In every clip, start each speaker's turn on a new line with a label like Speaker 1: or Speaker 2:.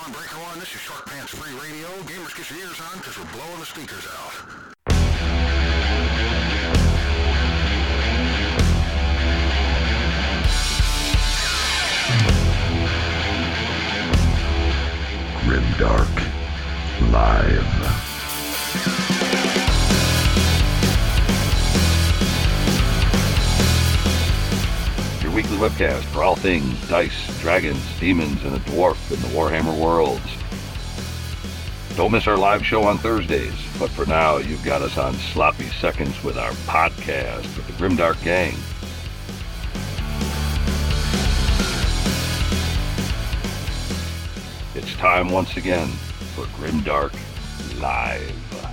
Speaker 1: on, Breaker One. This is Short Pants Free Radio. Gamers, get your ears on, because we're blowing the speakers out.
Speaker 2: Grimdark Live. Your weekly webcast for all things dice, dragons, demons, and a dwarf in the Warhammer worlds. Don't miss our live show on Thursdays, but for now, you've got us on sloppy seconds with our podcast with the Grimdark Gang. It's time once again for Grimdark Live.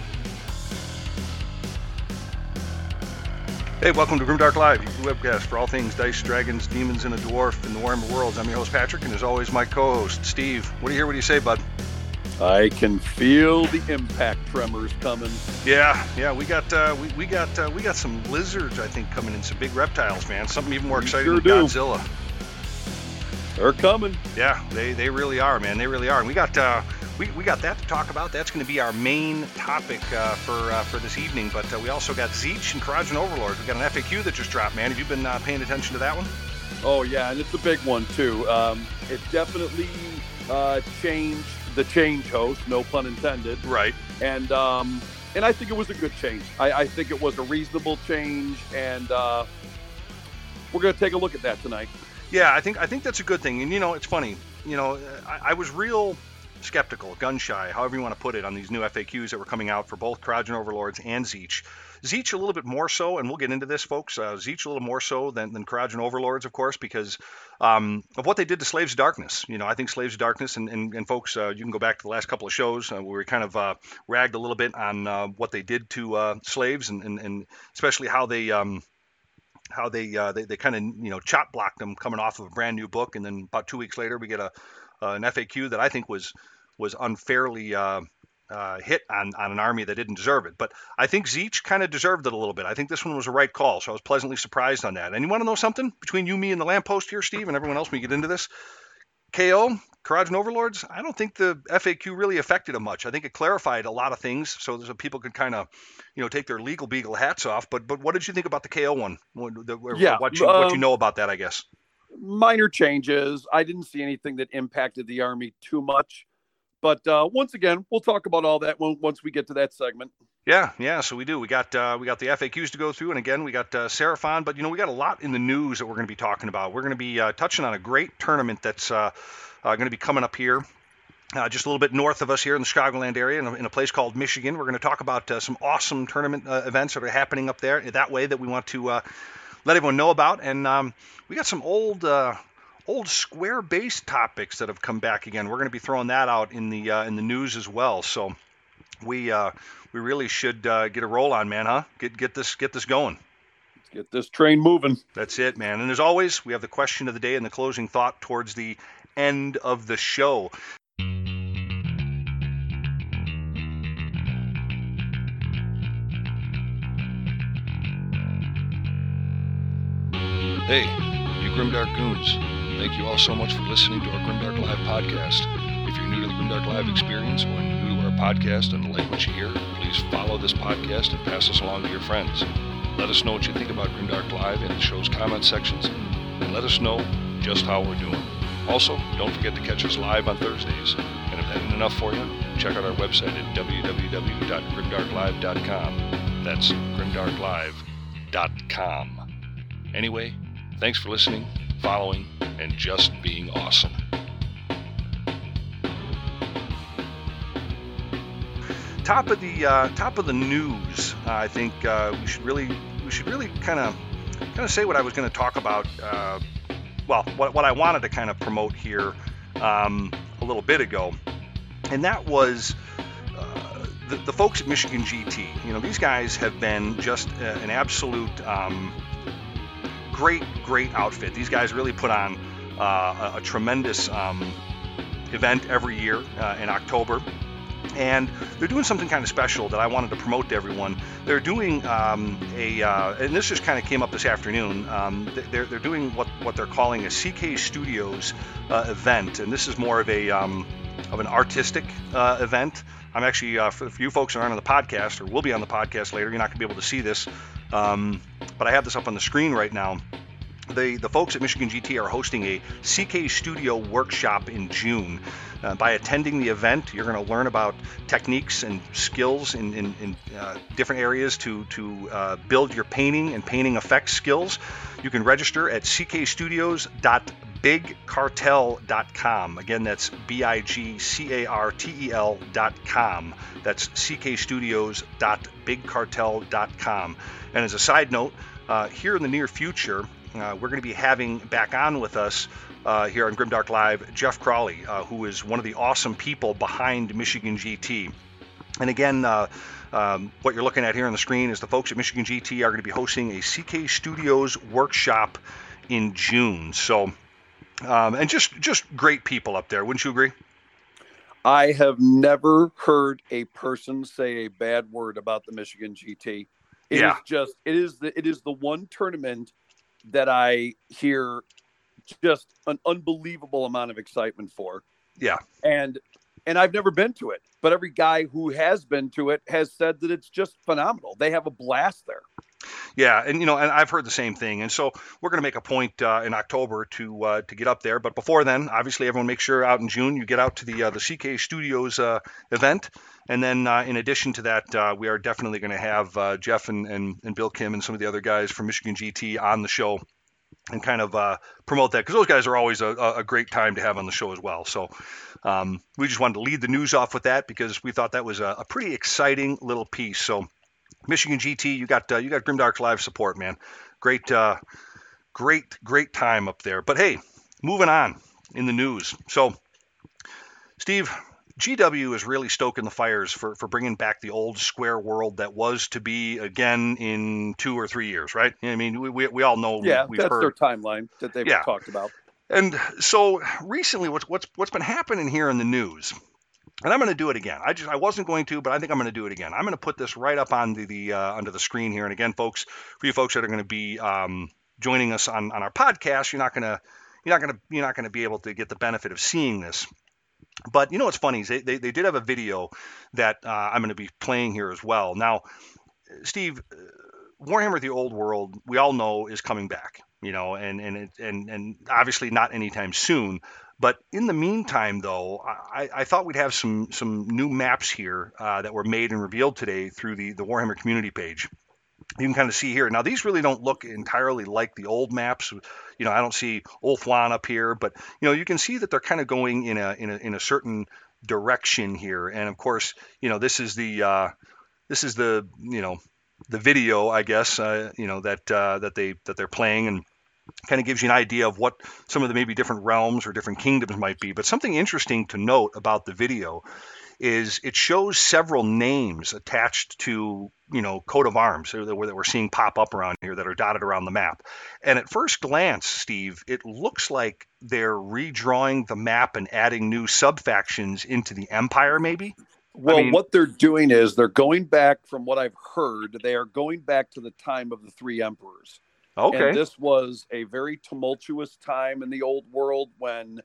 Speaker 3: Hey, welcome to Grimdark Live, your webcast for all things dice, dragons, demons, and a dwarf in the Warhammer worlds. I'm your host, Patrick, and as always, my co-host, Steve. What do you hear? What do you say, bud?
Speaker 4: I can feel the impact tremors coming.
Speaker 3: Yeah, we got some lizards, I think, coming in, some big reptiles, man. Something even more exciting than Godzilla.
Speaker 4: They're coming.
Speaker 3: Yeah, they really are, man. They really are. And we got that to talk about. That's going to be our main topic for this evening. But we also got Tzeentch and Kharadron Overlords. We got an FAQ that just dropped, man. Have you been paying attention to that one?
Speaker 4: Oh yeah, and it's a big one too. It definitely changed the change host, no pun intended.
Speaker 3: Right.
Speaker 4: And I think it was a good change. I think it was a reasonable change, and we're going to take a look at that tonight.
Speaker 3: Yeah, I think that's a good thing. And, it's funny. I was real skeptical, gun-shy, however you want to put it, on these new FAQs that were coming out for both Kharadron Overlords and Tzeentch. Tzeentch a little bit more so, and we'll get into this, folks. Tzeentch a little more so than Kharadron Overlords, of course, because of what they did to Slaves of Darkness. I think Slaves of Darkness, and folks, you can go back to the last couple of shows where we kind of ragged a little bit on what they did to slaves, and especially how they kind of chop blocked them coming off of a brand new book, and then about 2 weeks later we get an FAQ that I think was unfairly hit on an army that didn't deserve it. But I think Tzeentch kind of deserved it a little bit. I think this one was a right call, so I was pleasantly surprised on that. And you want to know something? Between you, me, and the lamppost here, Steve, and everyone else when we get into this, KO, Kharadron Overlords, I don't think the FAQ really affected them much. I think it clarified a lot of things so that people could kind of, take their legal beagle hats off. But what did you think about the KO one? What you know about that, I guess.
Speaker 4: Minor changes. I didn't see anything that impacted the army too much. But once again, we'll talk about all that once we get to that segment.
Speaker 3: Yeah. So we do. We got the FAQs to go through, and again, we got Seraphon. But we got a lot in the news that we're going to be talking about. We're going to be touching on a great tournament that's going to be coming up here, just a little bit north of us here in the Chicagoland area, in a place called Michigan. We're going to talk about some awesome tournament events that are happening up there that way that we want to let everyone know about. And we got some old square-based topics that have come back again. We're going to be throwing that out in the news as well. So we really should get a roll on, man, huh? Get this going.
Speaker 4: Let's get this train moving.
Speaker 3: That's it, man. And as always, we have the question of the day and the closing thought towards the end of the show.
Speaker 5: Hey, you Grimdark Goons. Thank you all so much for listening to our Grimdark Live podcast. If you're new to the Grimdark Live experience or new to our podcast and like what you hear, please follow this podcast and pass us along to your friends. Let us know what you think about Grimdark Live in the show's comment sections, and let us know just how we're doing. Also, don't forget to catch us live on Thursdays. And if that isn't enough for you, check out our website at www.grimdarklive.com. That's grimdarklive.com. Anyway, thanks for listening, following, and just being awesome.
Speaker 3: Top of the news. I think we should really kind of say what I was going to talk about. What I wanted to kind of promote here a little bit ago, and that was the folks at Michigan GT. These guys have been just an absolute great outfit. These guys really put on a tremendous event every year in October. And they're doing something kind of special that I wanted to promote to everyone. They're doing and this just kind of came up this afternoon, they're doing what they're calling a CK Studios event. And this is more of a an artistic event. I'm actually, for you folks that aren't on the podcast or will be on the podcast later, you're not going to be able to see this, but I have this up on the screen right now. The folks at Michigan GT are hosting a CK Studio workshop in June. By attending the event, you're going to learn about techniques and skills in different areas to build your painting and painting effects skills. You can register at ckstudios.bigcartel.com. Again, that's BIGCARTEL.com. That's ckstudios.bigcartel.com. And as a side note, here in the near future, we're going to be having back on with us here on Grimdark Live, Jeff Crawley, who is one of the awesome people behind Michigan GT. And again, what you're looking at here on the screen is the folks at Michigan GT are going to be hosting a CK Studios workshop in June. So, and just great people up there. Wouldn't you agree?
Speaker 4: I have never heard a person say a bad word about the Michigan GT. It is the one tournament that I hear just an unbelievable amount of excitement for.
Speaker 3: Yeah.
Speaker 4: And I've never been to it, but every guy who has been to it has said that it's just phenomenal. They have a blast there.
Speaker 3: Yeah, and and I've heard the same thing, and so we're going to make a point in October to get up there. But before then, obviously, everyone make sure out in June you get out to the CK Studios event, and then in addition to that, we are definitely going to have Jeff and Bill Kim and some of the other guys from Michigan GT on the show and kind of promote that, because those guys are always a great time to have on the show as well. So we just wanted to lead the news off with that because we thought that was a pretty exciting little piece. So Michigan GT, you got Grimdark's live support, man. Great time up there. But hey, moving on in the news. So Steve, GW is really stoking the fires for bringing back the old square world that was to be again in 2 or 3 years, right? I mean, we all know.
Speaker 4: Yeah,
Speaker 3: we've
Speaker 4: that's
Speaker 3: heard
Speaker 4: their timeline that they've talked about.
Speaker 3: And so recently, what's been happening here in the news, and I'm going to do it again. I wasn't going to, but I think I'm going to do it again. I'm going to put this right up on the under the screen here. And again, folks, for you folks that are going to be joining us on our podcast, you're not going to be able to get the benefit of seeing this. But you know what's funny is they did have a video that I'm going to be playing here as well. Now, Steve, Warhammer: The Old World, we all know is coming back, and obviously not anytime soon. But in the meantime, though, I thought we'd have some new maps here that were made and revealed today through the Warhammer community page. You can kind of see here. Now, these really don't look entirely like the old maps. I don't see Ulthuan up here, but you can see that they're kind of going in a certain direction here. And of course, this is the video, I guess, that they're playing, and kind of gives you an idea of what some of the maybe different realms or different kingdoms might be. But something interesting to note about the video is it shows several names attached to, coat of arms that we're seeing pop up around here that are dotted around the map. And at first glance, Steve, it looks like they're redrawing the map and adding new sub-factions into the Empire, maybe?
Speaker 4: Well, what they're doing is they're going back, from what I've heard, they are going back to the time of the 3 emperors.
Speaker 3: Okay.
Speaker 4: And this was a very tumultuous time in the old world when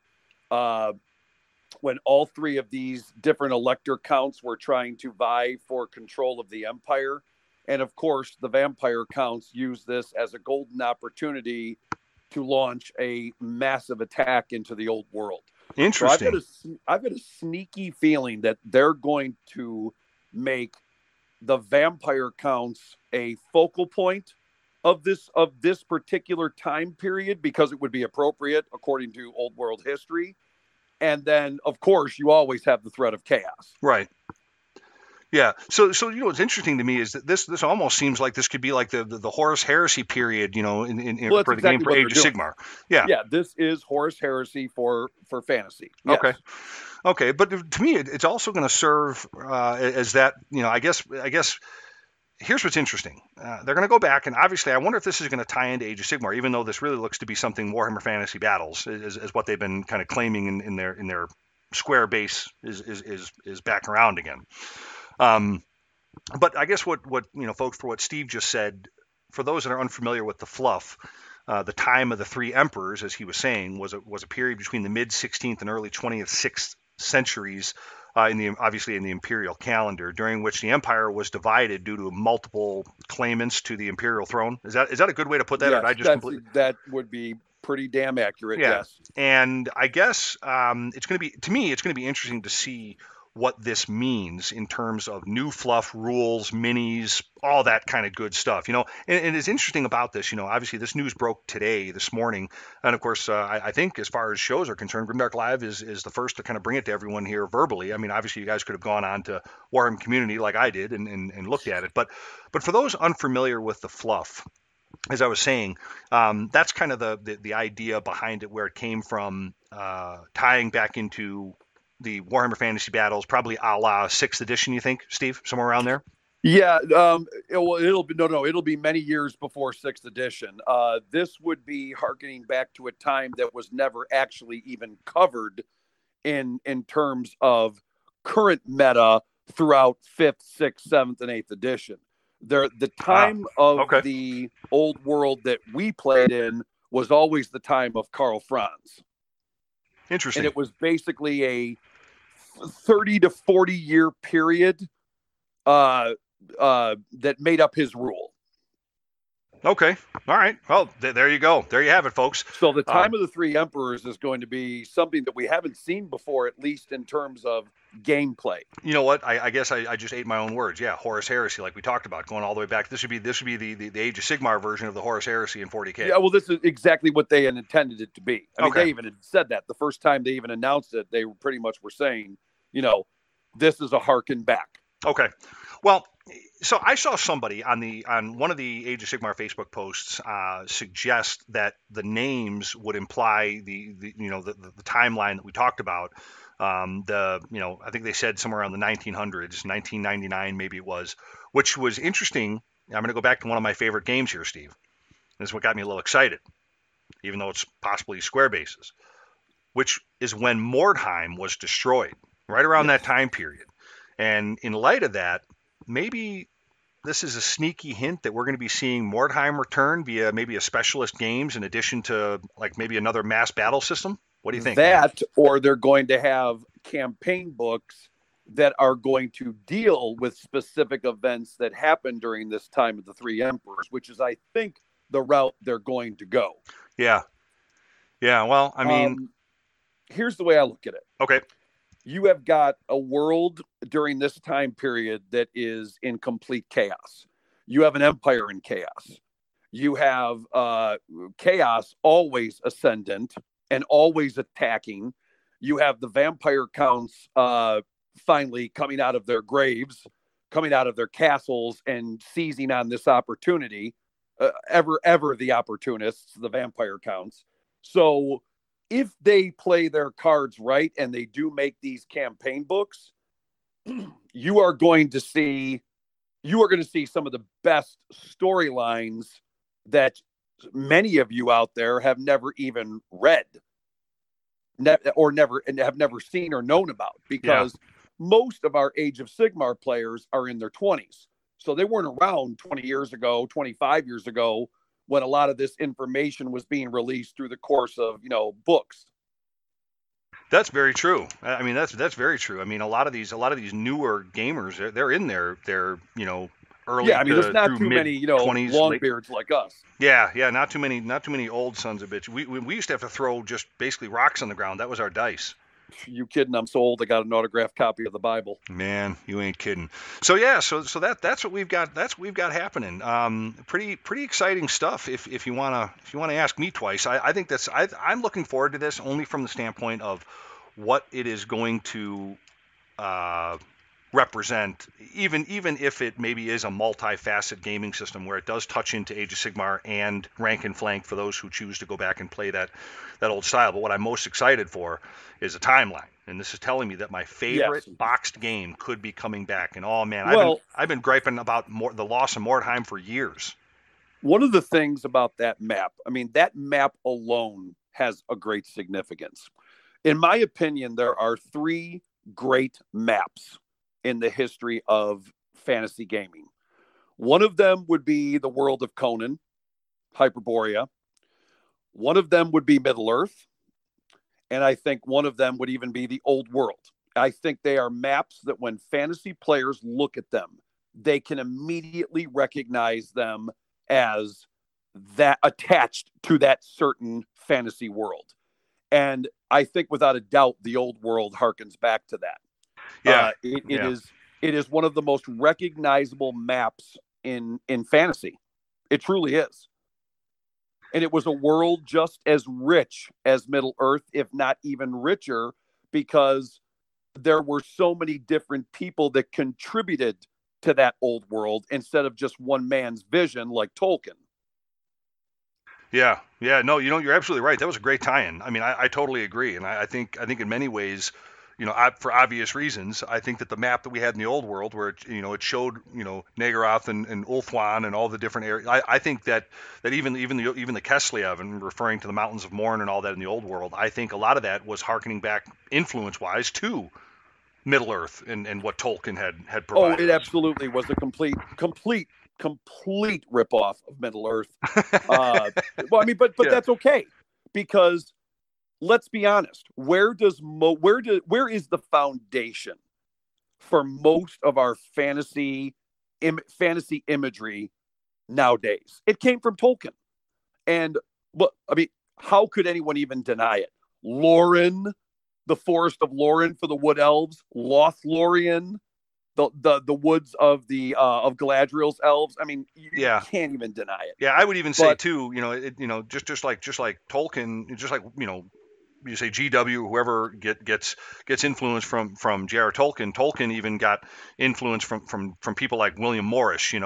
Speaker 4: all 3 of these different elector counts were trying to vie for control of the empire. And of course, the vampire counts used this as a golden opportunity to launch a massive attack into the old world.
Speaker 3: Interesting.
Speaker 4: So I've got a sneaky feeling that they're going to make the vampire counts a focal point of this particular time period, because it would be appropriate according to old world history. And then, of course, you always have the threat of chaos.
Speaker 3: Right. Yeah. So what's interesting to me is that this almost seems like this could be like the Horus Heresy period, for the game for Age of Sigmar. Yeah.
Speaker 4: Yeah. This is Horus Heresy for fantasy. Yes.
Speaker 3: Okay. But to me, it's also going to serve as that. I guess. Here's what's interesting. They're going to go back, and obviously, I wonder if this is going to tie into Age of Sigmar, even though this really looks to be something Warhammer Fantasy Battles is what they've been kind of claiming in their square base is back around again. But I guess what folks, for what Steve just said, for those that are unfamiliar with the fluff, the time of the 3 emperors, as he was saying, was a period between the mid 16th and early 20th centuries obviously in the imperial calendar, during which the empire was divided due to multiple claimants to the imperial throne. Is that a good way to put that?
Speaker 4: Yes,
Speaker 3: or did I just completely...
Speaker 4: that would be pretty damn accurate.
Speaker 3: Yeah.
Speaker 4: Yes.
Speaker 3: And I guess it's going to be interesting to see what this means in terms of new fluff, rules, minis, all that kind of good stuff. And it's interesting about this, obviously this news broke this morning. And of course, I think as far as shows are concerned, Grimdark Live is the first to kind of bring it to everyone here verbally. I mean, obviously you guys could have gone on to Warhammer Community like I did and looked at it. But for those unfamiliar with the fluff, as I was saying, that's kind of the idea behind it, where it came from, tying back into the Warhammer Fantasy Battles, probably a la 6th edition, you think, Steve? Somewhere around there?
Speaker 4: Yeah, it'll be many years before 6th edition. This would be hearkening back to a time that was never actually even covered in terms of current meta throughout 5th, 6th, 7th, and 8th edition. The time of the old world that we played in was always the time of Karl Franz.
Speaker 3: Interesting.
Speaker 4: And it was basically a 30 to 40 year period that made up his rule.
Speaker 3: Okay. All right. Well, there you go. There you have it, folks.
Speaker 4: So the time of the Three Emperors is going to be something that we haven't seen before, at least in terms of gameplay.
Speaker 3: You know what? I guess I just ate my own words. Yeah, Horus Heresy, like we talked about, going all the way back. This would be the Age of Sigmar version of the Horus Heresy in 40K.
Speaker 4: Yeah, well, this is exactly what they had intended it to be. I mean, they even had said that the first time they even announced it. They pretty much were saying, this is a harken back.
Speaker 3: Okay. Well, so I saw somebody on one of the Age of Sigmar Facebook posts suggest that the names would imply the timeline that we talked about. I think they said somewhere around the 1900s, 1999 maybe it was, which was interesting. I'm going to go back to one of my favorite games here, Steve. This is what got me a little excited, even though it's possibly square bases, which is when Mordheim was destroyed, right around that time period. And in light of that, maybe this is a sneaky hint that we're going to be seeing Mordheim return via maybe a specialist games in addition to like maybe another mass battle system. What do you think?
Speaker 4: That, or they're going to have campaign books that are going to deal with specific events that happened during this time of the Three Emperors, which is, I think, the route they're going to go.
Speaker 3: Yeah. Yeah. Well, I mean,
Speaker 4: here's the way I look at it.
Speaker 3: Okay.
Speaker 4: You have got a world during this time period that is in complete chaos. You have an empire in chaos. You have chaos always ascendant and always attacking. You have the vampire counts finally coming out of their graves, coming out of their castles and seizing on this opportunity. Ever the opportunists, the vampire counts. So if they play their cards right and they do make these campaign books, you are going to see some of the best storylines that many of you out there have never even read and have never seen or known about, because most of our Age of Sigmar players are in their 20s. So they weren't around 20 years ago, 25 years ago, when a lot of this information was being released through the course of, books.
Speaker 3: That's very true. I mean, that's very true. I mean, a lot of these newer gamers, they're in their early.
Speaker 4: Yeah, I mean, there's not too many,
Speaker 3: 20s,
Speaker 4: longbeards like us.
Speaker 3: Yeah, not too many old sons of bitch. We used to have to throw just basically rocks on the ground. That was our dice.
Speaker 4: You kidding? I'm so old. I got an autographed copy of the Bible.
Speaker 3: Man, you ain't kidding. So yeah, so that's what we've got. That's what we've got happening. Pretty exciting stuff. If you wanna ask me twice, I think I'm looking forward to this only from the standpoint of what it is going to represent, even if it maybe is a multi-facet gaming system where it does touch into Age of Sigmar and Rank and Flank for those who choose to go back and play that old style. But what I'm most excited for is a timeline, and this is telling me that my favorite boxed game could be coming back. And oh man, I've been griping about the loss of Mordheim for years.
Speaker 4: One of the things about that map, I mean, that map alone has a great significance. In my opinion, there are 3 great maps in the history of fantasy gaming. One of them would be the world of Conan, Hyperborea. One of them would be Middle-earth. And I think one of them would even be the Old World. I think they are maps that when fantasy players look at them, they can immediately recognize them as that attached to that certain fantasy world. And I think without a doubt, the Old World harkens back to that.
Speaker 3: Yeah.
Speaker 4: It is one of the most recognizable maps in fantasy. It truly is. And it was a world just as rich as Middle Earth, if not even richer, because there were so many different people that contributed to that old world instead of just one man's vision like Tolkien.
Speaker 3: Yeah. No, you're absolutely right. That was a great tie-in. I mean, I totally agree, and I think in many ways, for obvious reasons, I think that the map that we had in the Old World, where it showed Naggaroth and Ulthuan and all the different areas. I think that even the Keslev, and referring to the Mountains of Morn and all that in the Old World, I think a lot of that was harkening back influence-wise to Middle Earth and what Tolkien had provided.
Speaker 4: Oh, it absolutely was a complete ripoff of Middle Earth. Well, I mean, but that's okay, because let's be honest. Where is the foundation for most of our fantasy imagery nowadays? It came from Tolkien, and I mean, how could anyone even deny it? Lorien, the Forest of Lorien for the Wood Elves, Lothlorien, the woods of Galadriel's elves. I mean, you can't even deny it.
Speaker 3: Yeah, I would even say too, just like Tolkien, just like you say GW, whoever gets influence from J.R. Tolkien. Tolkien even got influence from people like William Morris. He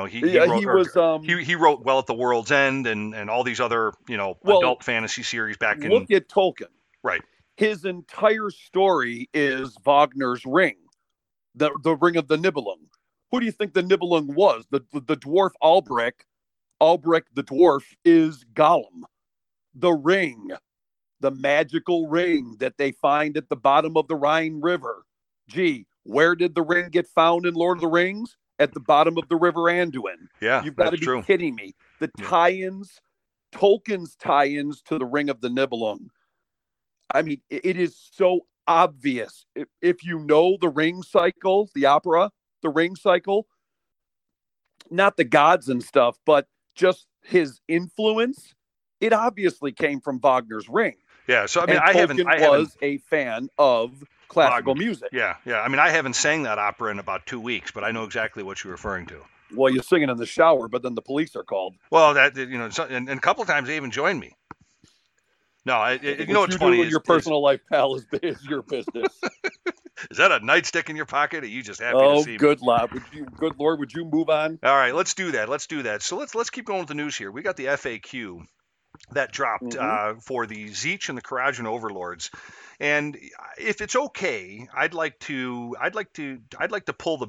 Speaker 3: wrote Well at the World's End and all these other adult fantasy series back in.
Speaker 4: Look at Tolkien.
Speaker 3: Right.
Speaker 4: His entire story is Wagner's Ring, the Ring of the Nibelung. Who do you think the Nibelung was? The dwarf Albrecht. Albrecht the dwarf is Gollum. The ring, the magical ring that they find at the bottom of the Rhine River. Gee, where did the ring get found in Lord of the Rings? At the bottom of the River Anduin.
Speaker 3: Yeah,
Speaker 4: you've got to be kidding me. The tie-ins, Tolkien's tie-ins to the Ring of the Nibelung. I mean, it is so obvious. If you know the Ring Cycle, the opera, the Ring Cycle, not the gods and stuff, but just his influence, it obviously came from Wagner's Ring.
Speaker 3: Yeah, so I mean,
Speaker 4: Tolkien was a fan of classical music.
Speaker 3: Yeah. I mean, I haven't sang that opera in about 2 weeks, but I know exactly what you're referring to.
Speaker 4: Well, you sing it in the shower, but then the police are called.
Speaker 3: Well, and a couple of times they even joined me. No, what's funny
Speaker 4: is your personal life, pal, is your business.
Speaker 3: Is that a nightstick in your pocket? Or are you just happy to see me?
Speaker 4: Good Lord, would you move on?
Speaker 3: All right, let's do that. So let's keep going with the news here. We got the FAQ that dropped for the Tzeentch and the Kharadron Overlords, and if it's okay, I'd like to pull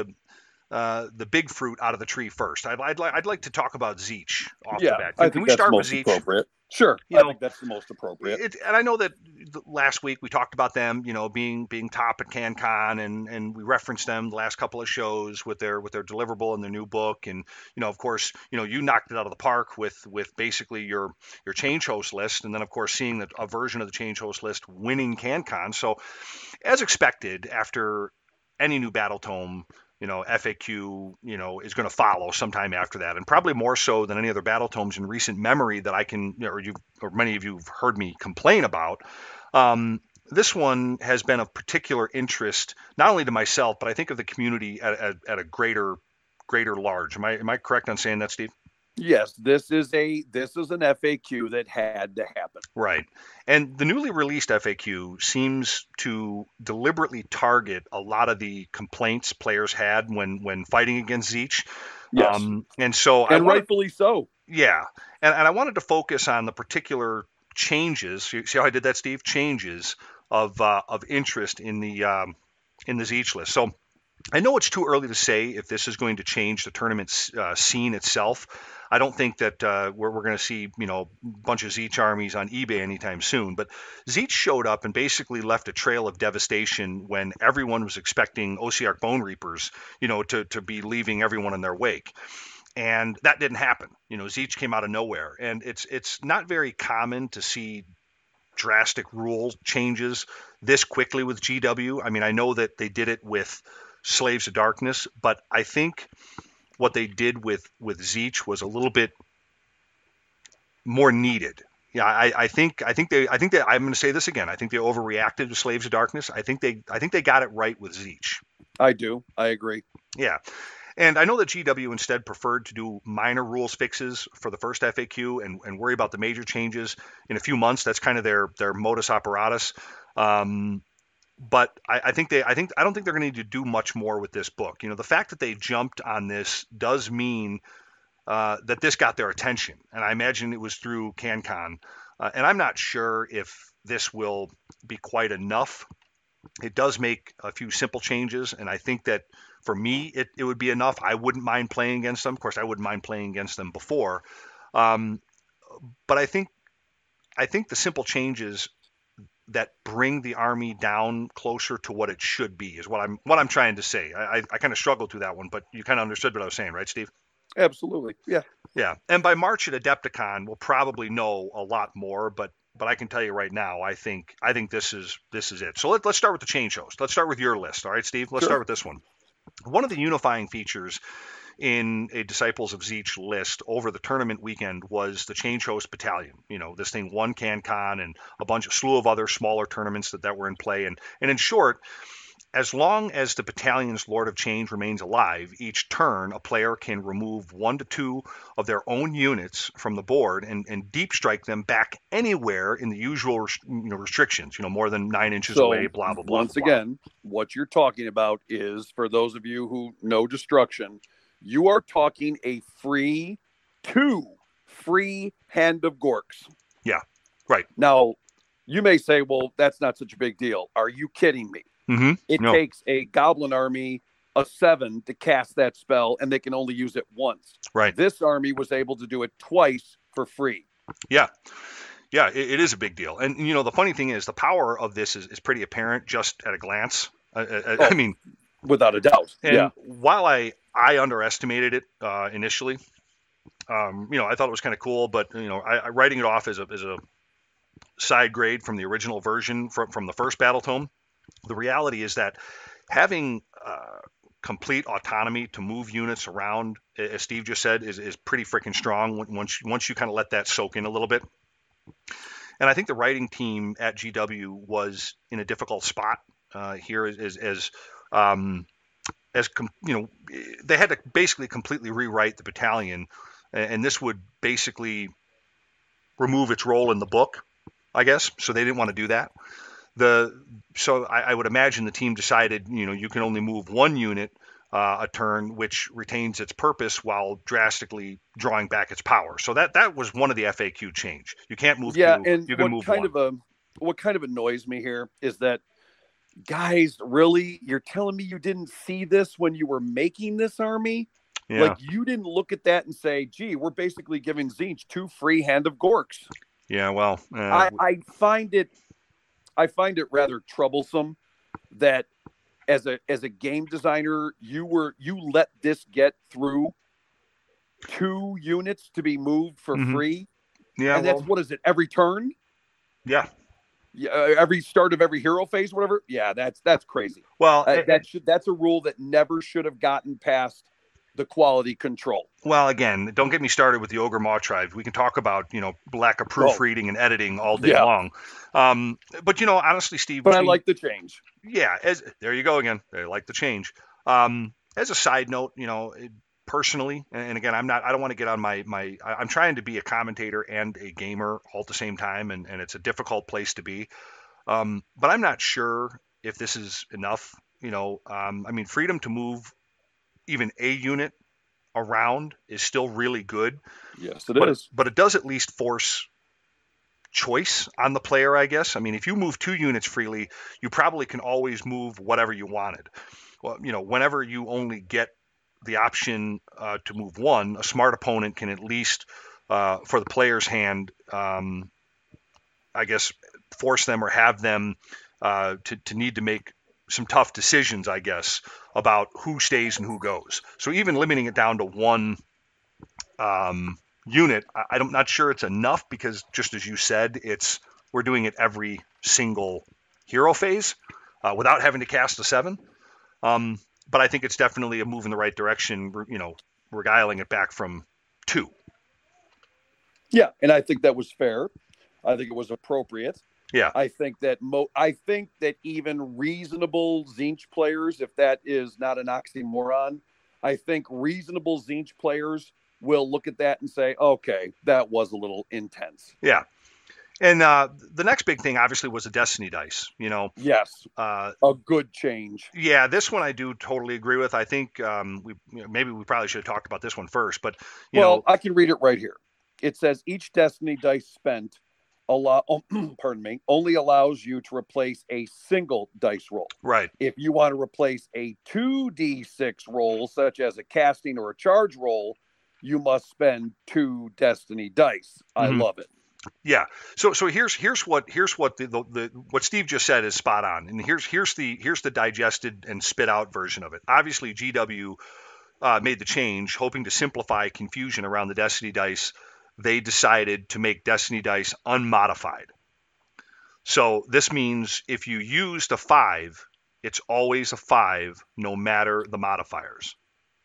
Speaker 3: the big fruit out of the tree first. I'd like to talk about Tzeentch off the bat.
Speaker 4: Can we start with Tzeentch? Appropriate. Sure, I think that's the most appropriate.
Speaker 3: And I know that last week we talked about them, being top at CanCon, and we referenced them the last couple of shows with their deliverable and their new book, and of course, you knocked it out of the park with basically your change host list, and then of course seeing a version of the change host list winning CanCon. So, as expected, after any new battle tome, FAQ, is going to follow sometime after that, and probably more so than any other battle tomes in recent memory that I can, or many of you have heard me complain about. This one has been of particular interest, not only to myself, but I think of the community at a greater large. Am I correct on saying that, Steve?
Speaker 4: Yes, this is an FAQ that had to happen.
Speaker 3: Right. And the newly released FAQ seems to deliberately target a lot of the complaints players had when fighting against Tzeentch.
Speaker 4: Yes.
Speaker 3: And
Speaker 4: rightfully so.
Speaker 3: Yeah. And I wanted to focus on the particular changes. See how I did that, Steve? Changes of interest in the Tzeentch list. So I know it's too early to say if this is going to change the tournament scene itself. I don't think that we're going to see, a bunch of Tzeentch armies on eBay anytime soon. But Tzeentch showed up and basically left a trail of devastation when everyone was expecting Ossiarch Bone Reapers, to be leaving everyone in their wake. And that didn't happen. Tzeentch came out of nowhere. And it's not very common to see drastic rule changes this quickly with GW. I mean, I know that they did it with Slaves of Darkness, but I think what they did with Tzeentch was a little bit more needed. Yeah, I think I'm going to say this again. I think they overreacted to Slaves of Darkness. I think they got it right with Tzeentch.
Speaker 4: I do. I agree.
Speaker 3: Yeah. And I know that GW instead preferred to do minor rules fixes for the first FAQ and worry about the major changes in a few months. That's kind of their modus operatus. But I don't think they're going to need to do much more with this book. You know, the fact that they jumped on this does mean that this got their attention, and I imagine it was through CanCon. And I'm not sure if this will be quite enough. It does make a few simple changes, and I think that for me, it would be enough. I wouldn't mind playing against them. Of course, I wouldn't mind playing against them before. But I think the simple changes that bring the army down closer to what it should be is what I'm trying to say. I kind of struggled through that one, but you kind of understood what I was saying, right, Steve?
Speaker 4: Absolutely. Yeah.
Speaker 3: Yeah. And by March at Adepticon, we'll probably know a lot more, but I can tell you right now, I think this is it. So let's start with the change host. Let's start with your list. All right, Steve, let's start with this one. One of the unifying features in a Disciples of Tzeentch list over the tournament weekend was the Change Host Battalion. You know, this thing won CanCon and a slew of other smaller tournaments that were in play. And in short, as long as the battalion's Lord of Change remains alive, each turn a player can remove 1 to 2 of their own units from the board and deep strike them back anywhere in the usual restrictions, more than 9 inches away, blah, blah, blah.
Speaker 4: Once again, what you're talking about is, for those of you who know destruction, you are talking a free hand of Gorks.
Speaker 3: Yeah, right.
Speaker 4: Now, you may say, well, that's not such a big deal. Are you kidding me?
Speaker 3: Mm-hmm.
Speaker 4: It takes a goblin army of 7 to cast that spell, and they can only use it once.
Speaker 3: Right.
Speaker 4: This army was able to do it twice for free.
Speaker 3: Yeah. Yeah, it is a big deal. And, the funny thing is the power of this is pretty apparent just at a glance. I mean,
Speaker 4: without a doubt.
Speaker 3: And while I underestimated it initially, I thought it was kind of cool, but, I writing it off as a side grade from the original version from the first battle tome. The reality is that having complete autonomy to move units around, as Steve just said, is pretty freaking strong once you kind of let that soak in a little bit. And I think the writing team at GW was in a difficult spot here, they had to basically completely rewrite the battalion, and this would basically remove its role in the book, I guess. So they didn't want to do that. So I would imagine the team decided, you can only move 1 unit a turn, which retains its purpose while drastically drawing back its power. So that was one of the FAQ change. You can't move 2.
Speaker 4: And
Speaker 3: you can move 1.
Speaker 4: What kind of annoys me here is that, guys, really, you're telling me you didn't see this when you were making this army?
Speaker 3: Yeah.
Speaker 4: Like, you didn't look at that and say, gee, we're basically giving Tzeentch 2 free hand of Gorks.
Speaker 3: Yeah, well,
Speaker 4: I find it rather troublesome that as a game designer, you let this get through 2 units to be moved for free.
Speaker 3: Yeah,
Speaker 4: and that's what is it, every turn?
Speaker 3: Yeah.
Speaker 4: Every start of every hero phase, whatever. Yeah, that's crazy.
Speaker 3: Well,
Speaker 4: that's a rule that never should have gotten past the quality control.
Speaker 3: Well, again, don't get me started with the Ogre Maw Tribe. We can talk about, lack of proofreading and editing all day long. But, honestly, Steve.
Speaker 4: But I like the change.
Speaker 3: Yeah. There you go again. I like the change. As a side note, personally, and again, I don't want to get on I'm trying to be a commentator and a gamer all at the same time. And it's a difficult place to be. But I'm not sure if this is enough. Freedom to move even a unit around is still really good.
Speaker 4: Yes, it is.
Speaker 3: But it does at least force choice on the player, I guess. I mean, if you move 2 units freely, you probably can always move whatever you wanted. Well, whenever you only get the option to move 1, a smart opponent can at least, for the player's hand, I guess, force them or have them to need to make some tough decisions, I guess, about who stays and who goes. So even limiting it down to 1 unit, I'm not sure it's enough because, just as you said, it's we're doing it every single hero phase without having to cast a 7. But I think it's definitely a move in the right direction, regaling it back from 2.
Speaker 4: Yeah, and I think that was fair. I think it was appropriate.
Speaker 3: Yeah.
Speaker 4: I think that even reasonable Tzeentch players, if that is not an oxymoron, I think reasonable Tzeentch players will look at that and say, okay, that was a little intense.
Speaker 3: Yeah. And the next big thing, obviously, was the Destiny dice.
Speaker 4: Yes, a good change.
Speaker 3: Yeah, this one I do totally agree with. I think maybe we probably should have talked about this one first, but
Speaker 4: I can read it right here. It says each Destiny dice spent only allows you to replace a single dice roll.
Speaker 3: Right.
Speaker 4: If you want to replace a 2d6 roll, such as a casting or a charge roll, you must spend 2 Destiny dice. I love it.
Speaker 3: Yeah. So here's what what Steve just said is spot on, and here's the digested and spit out version of it. Obviously, GW made the change, hoping to simplify confusion around the Destiny dice. They decided to make Destiny dice unmodified. So this means if you used a 5, it's always a 5, no matter the modifiers.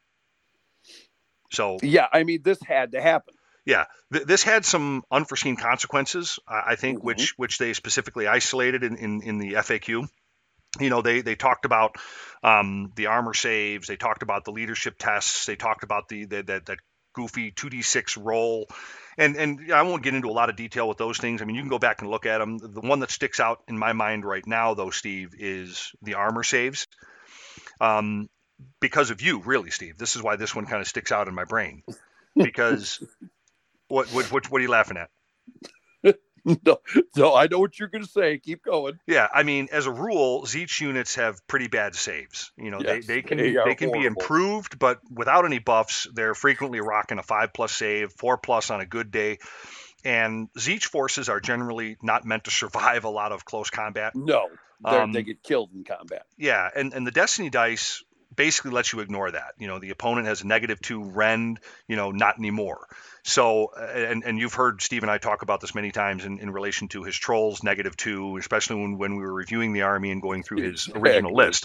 Speaker 3: So
Speaker 4: yeah, I mean, this had to happen.
Speaker 3: Yeah, this had some unforeseen consequences, I think, which they specifically isolated in the FAQ. They talked about the armor saves, they talked about the leadership tests, they talked about that goofy 2d6 roll, and I won't get into a lot of detail with those things. I mean, you can go back and look at them. The one that sticks out in my mind right now, though, Steve, is the armor saves. Because of you, really, Steve. This is why this one kind of sticks out in my brain. Because what are you laughing at?
Speaker 4: No, I know what you're going to say. Keep going.
Speaker 3: Yeah, I mean, as a rule, Tzeentch units have pretty bad saves.
Speaker 4: Yes,
Speaker 3: they can be improved, but without any buffs, they're frequently rocking a 5+ save, 4+ on a good day. And Tzeentch forces are generally not meant to survive a lot of close combat.
Speaker 4: No, they get killed in combat.
Speaker 3: Yeah, and the Destiny dice basically lets you ignore that. The opponent has a -2 rend, not anymore. So, and you've heard Steve and I talk about this many times in relation to his trolls -2, especially when we were reviewing the army and going through his original list.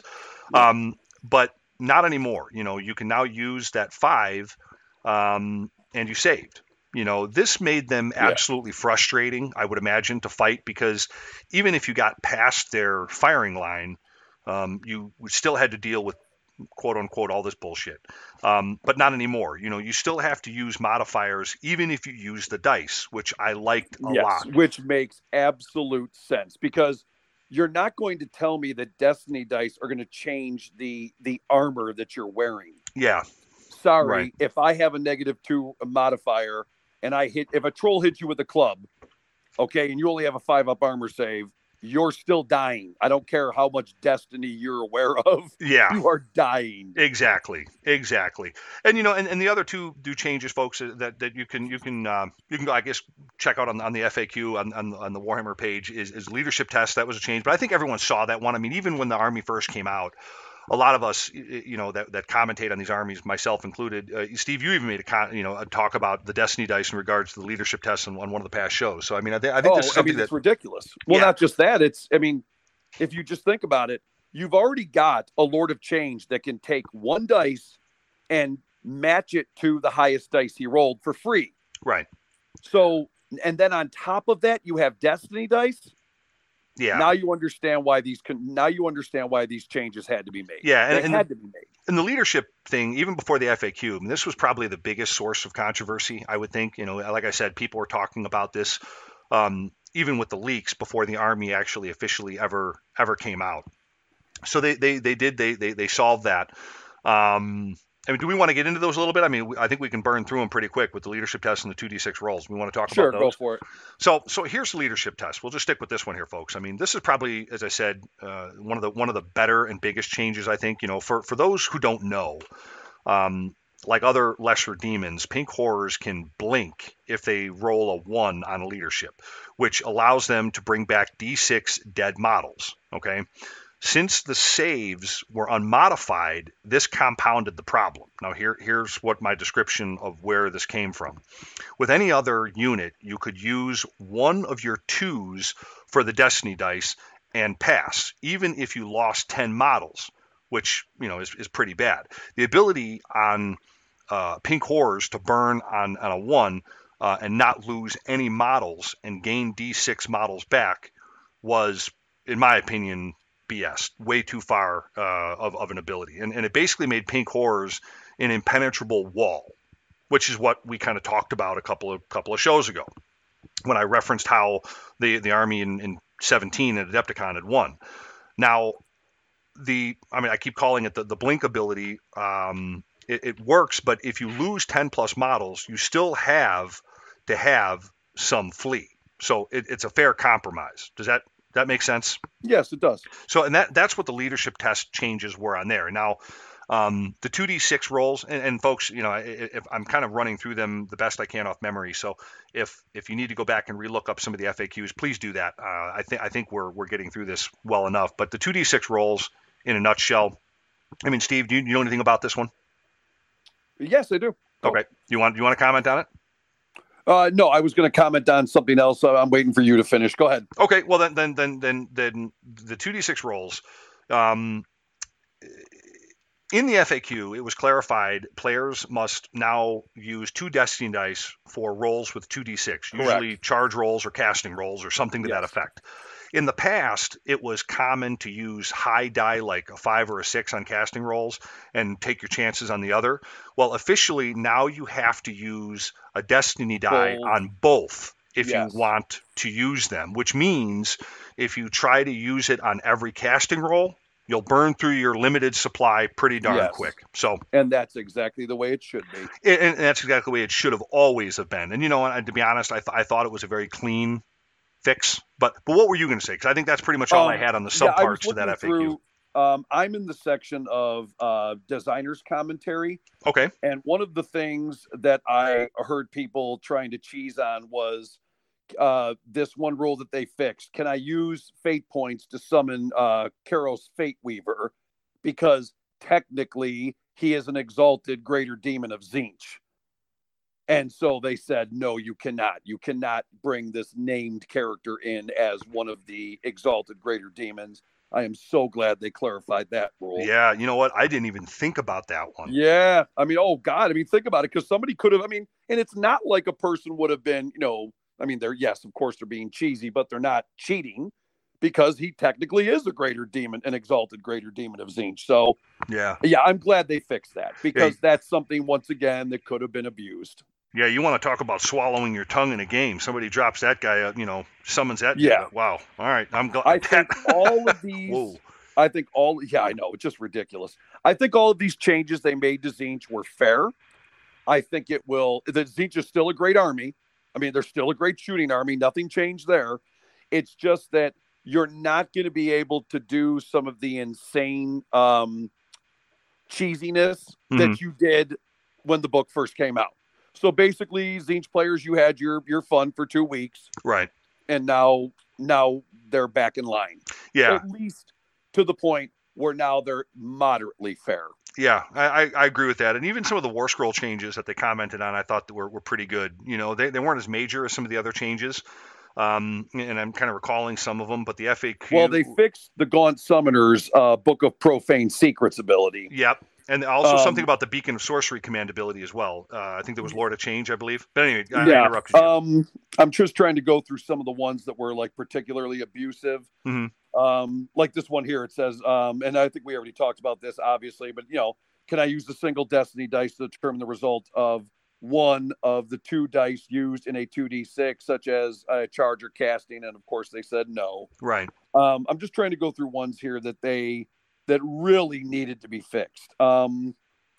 Speaker 3: But not anymore. You can now use that 5 and you saved. This made them absolutely frustrating, I would imagine, to fight, because even if you got past their firing line, you still had to deal with quote unquote all this bullshit, but not anymore. You still have to use modifiers even if you use the dice, which I liked a lot.
Speaker 4: Which makes absolute sense, because you're not going to tell me that Destiny dice are going to change the armor that you're wearing.
Speaker 3: Yeah.
Speaker 4: Sorry,
Speaker 3: right.
Speaker 4: If I have a -2 modifier and if a troll hits you with a club, okay, and you only have a 5+ armor save, you're still dying. I don't care how much Destiny you're aware of.
Speaker 3: Yeah.
Speaker 4: You are dying.
Speaker 3: Exactly. And, and the other two do changes, folks, that you can I guess, check out on the FAQ on the Warhammer page is leadership test. That was a change, but I think everyone saw that one. I mean, even when the army first came out, a lot of us, that commentate on these armies, myself included, Steve, you even made a talk about the Destiny dice in regards to the leadership tests on one of the past shows. So, I mean, I think this is something
Speaker 4: it's ridiculous. Well, not just that. If you just think about it, you've already got a Lord of Change that can take 1 dice and match it to the highest dice he rolled for free.
Speaker 3: Right.
Speaker 4: So, and then on top of that, you have Destiny dice.
Speaker 3: Yeah.
Speaker 4: Now you understand why these changes had to be made.
Speaker 3: Yeah,
Speaker 4: and had to be made.
Speaker 3: And the leadership thing, even before the FAQ, I mean, this was probably the biggest source of controversy, I would think. Like I said, people were talking about this even with the leaks before the army actually officially ever came out. So they solved that. I mean, do we want to get into those a little bit? I mean, I think we can burn through them pretty quick with the leadership test and the 2d6 rolls. We want to talk about those.
Speaker 4: Sure, go for it.
Speaker 3: So here's the leadership test. We'll just stick with this one here, folks. I mean, this is probably, as I said, one of the better and biggest changes, I think. For those who don't know, like other lesser demons, pink horrors can blink if they roll a 1 on a leadership, which allows them to bring back D6 dead models. Okay. Since the saves were unmodified, this compounded the problem. Now, here's what my description of where this came from. With any other unit, you could use one of your 2s for the Destiny dice and pass, even if you lost 10 models, which is pretty bad. The ability on Pink Horrors to burn on a 1 and not lose any models and gain D6 models back was, in my opinion, BS, way too far of an ability. And it basically made Pink Horrors an impenetrable wall, which is what we kind of talked about a couple of shows ago when I referenced how the army in 17 at Adepticon had won. Now, I keep calling it the blink ability. It works, but if you lose 10 plus models, you still have to have some flee. So it's a fair compromise. Does that make sense?
Speaker 4: Yes, it does.
Speaker 3: So, and that's what the leadership test changes were on there. Now, the 2d6 rolls, and folks, if I'm kind of running through them the best I can off memory. So if you need to go back and relook up some of the FAQs, please do that. I think we're getting through this well enough. But the 2d6 rolls in a nutshell. I mean, Steve, do you know anything about this one?
Speaker 4: Yes, I do.
Speaker 3: Okay. You want to comment on it?
Speaker 4: No, I was going to comment on something else. I'm waiting for you to finish. Go ahead.
Speaker 3: Okay. Well, then the 2d6 rolls. In the FAQ, it was clarified players must now use 2 Destiny dice for rolls with 2d6, usually charge rolls or casting rolls or something to that effect. In the past, it was common to use high die like a 5 or a 6 on casting rolls and take your chances on the other. Well, officially, now you have to use a Destiny die on both if you want to use them, which means if you try to use it on every casting roll, you'll burn through your limited supply pretty darn quick.
Speaker 4: And that's exactly the way it should be.
Speaker 3: And that's exactly the way it should have always have been. And to be honest, I thought it was a very clean fix. But what were you going to say? Because I think that's pretty much all I had on the subparts to that FAQ.
Speaker 4: I'm in the section of designer's commentary.
Speaker 3: Okay.
Speaker 4: And one of the things that I heard people trying to cheese on was this one rule that they fixed. Can I use fate points to summon Karos Fate Weaver? Because technically he is an exalted greater demon of Tzeentch. And so they said, no, you cannot. You cannot bring this named character in as one of the exalted greater demons. I am so glad they clarified that rule.
Speaker 3: Yeah, you know what? I didn't even think about that one.
Speaker 4: Yeah. I mean, oh, God. I mean, think about it. Because somebody could have, and it's not like a person would have been, they're, yes, of course, they're being cheesy, but they're not cheating because he technically is a greater demon, an exalted greater demon of Tzeentch. So, yeah, I'm glad they fixed that because that's something, once again, that could have been abused.
Speaker 3: Yeah, you want to talk about swallowing your tongue in a game. Somebody drops that guy, summons that.
Speaker 4: Yeah.
Speaker 3: Wow. All right. I'm glad.
Speaker 4: I think all of these. I know. It's just ridiculous. I think all of these changes they made to Tzeentch were fair. I think the Tzeentch is still a great army. I mean, they're still a great shooting army. Nothing changed there. It's just that you're not going to be able to do some of the insane cheesiness that you did when the book first came out. So basically, Tzeentch players, you had your fun for 2 weeks.
Speaker 3: Right.
Speaker 4: And now they're back in line.
Speaker 3: Yeah.
Speaker 4: At least to the point where now they're moderately fair.
Speaker 3: Yeah, I agree with that. And even some of the War Scroll changes that they commented on, I thought that were pretty good. They weren't as major as some of the other changes. And I'm kind of recalling some of them, but the FAQ.
Speaker 4: Well, they fixed the Gaunt Summoner's Book of Profane Secrets ability.
Speaker 3: Yep. And also something about the Beacon of Sorcery command ability as well. I think there was Lord of Change, I believe. But anyway, I interrupted you.
Speaker 4: I'm just trying to go through some of the ones that were like particularly abusive. Like this one here, it says, and I think we already talked about this, obviously, but can I use the single Destiny dice to determine the result of one of the 2 dice used in a 2d6, such as a charge or casting? And of course, they said no.
Speaker 3: Right.
Speaker 4: I'm just trying to go through ones here that really needed to be fixed. Some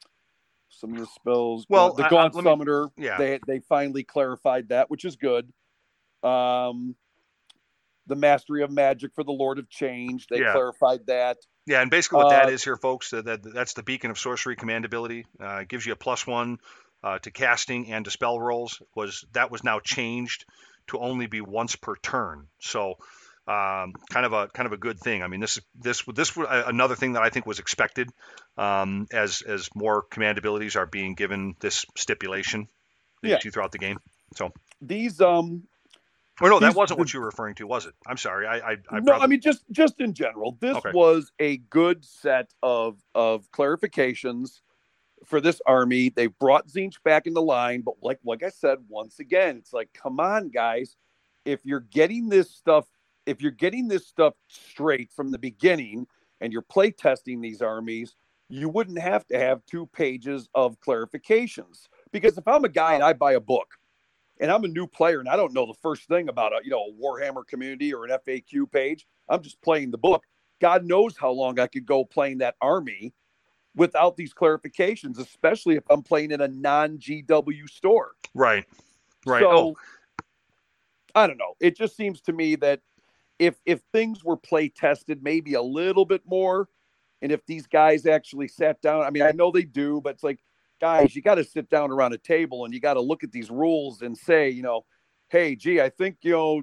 Speaker 4: of the spells.
Speaker 3: Well,
Speaker 4: the Gaunt Summoner, they finally clarified that, which is good. The Mastery of Magic for the Lord of Change, they clarified that.
Speaker 3: Yeah, and basically what that is here, folks, that's the Beacon of Sorcery command ability. It gives you a +1 to casting and to spell rolls. That was now changed to only be once per turn. So kind of a good thing. I mean, this was another thing that I think was expected, as more command abilities are being given this stipulation throughout the game. So
Speaker 4: these
Speaker 3: or no, that wasn't what you were referring to, was it? I'm sorry.
Speaker 4: I mean just in general, this was a good set of clarifications for this army. They brought Tzeentch back in the line, but like I said, once again, it's like, come on, guys, if you're getting this stuff straight from the beginning and you're play testing these armies, you wouldn't have to have 2 pages of clarifications. Because if I'm a guy and I buy a book and I'm a new player and I don't know the first thing about a Warhammer community or an FAQ page, I'm just playing the book. God knows how long I could go playing that army without these clarifications, especially if I'm playing in a non-GW store.
Speaker 3: Right.
Speaker 4: So, I don't know. It just seems to me that if things were play tested maybe a little bit more, and if these guys actually sat down, I mean, I know they do, but it's like, guys, you got to sit down around a table and you got to look at these rules and say, hey, gee, I think,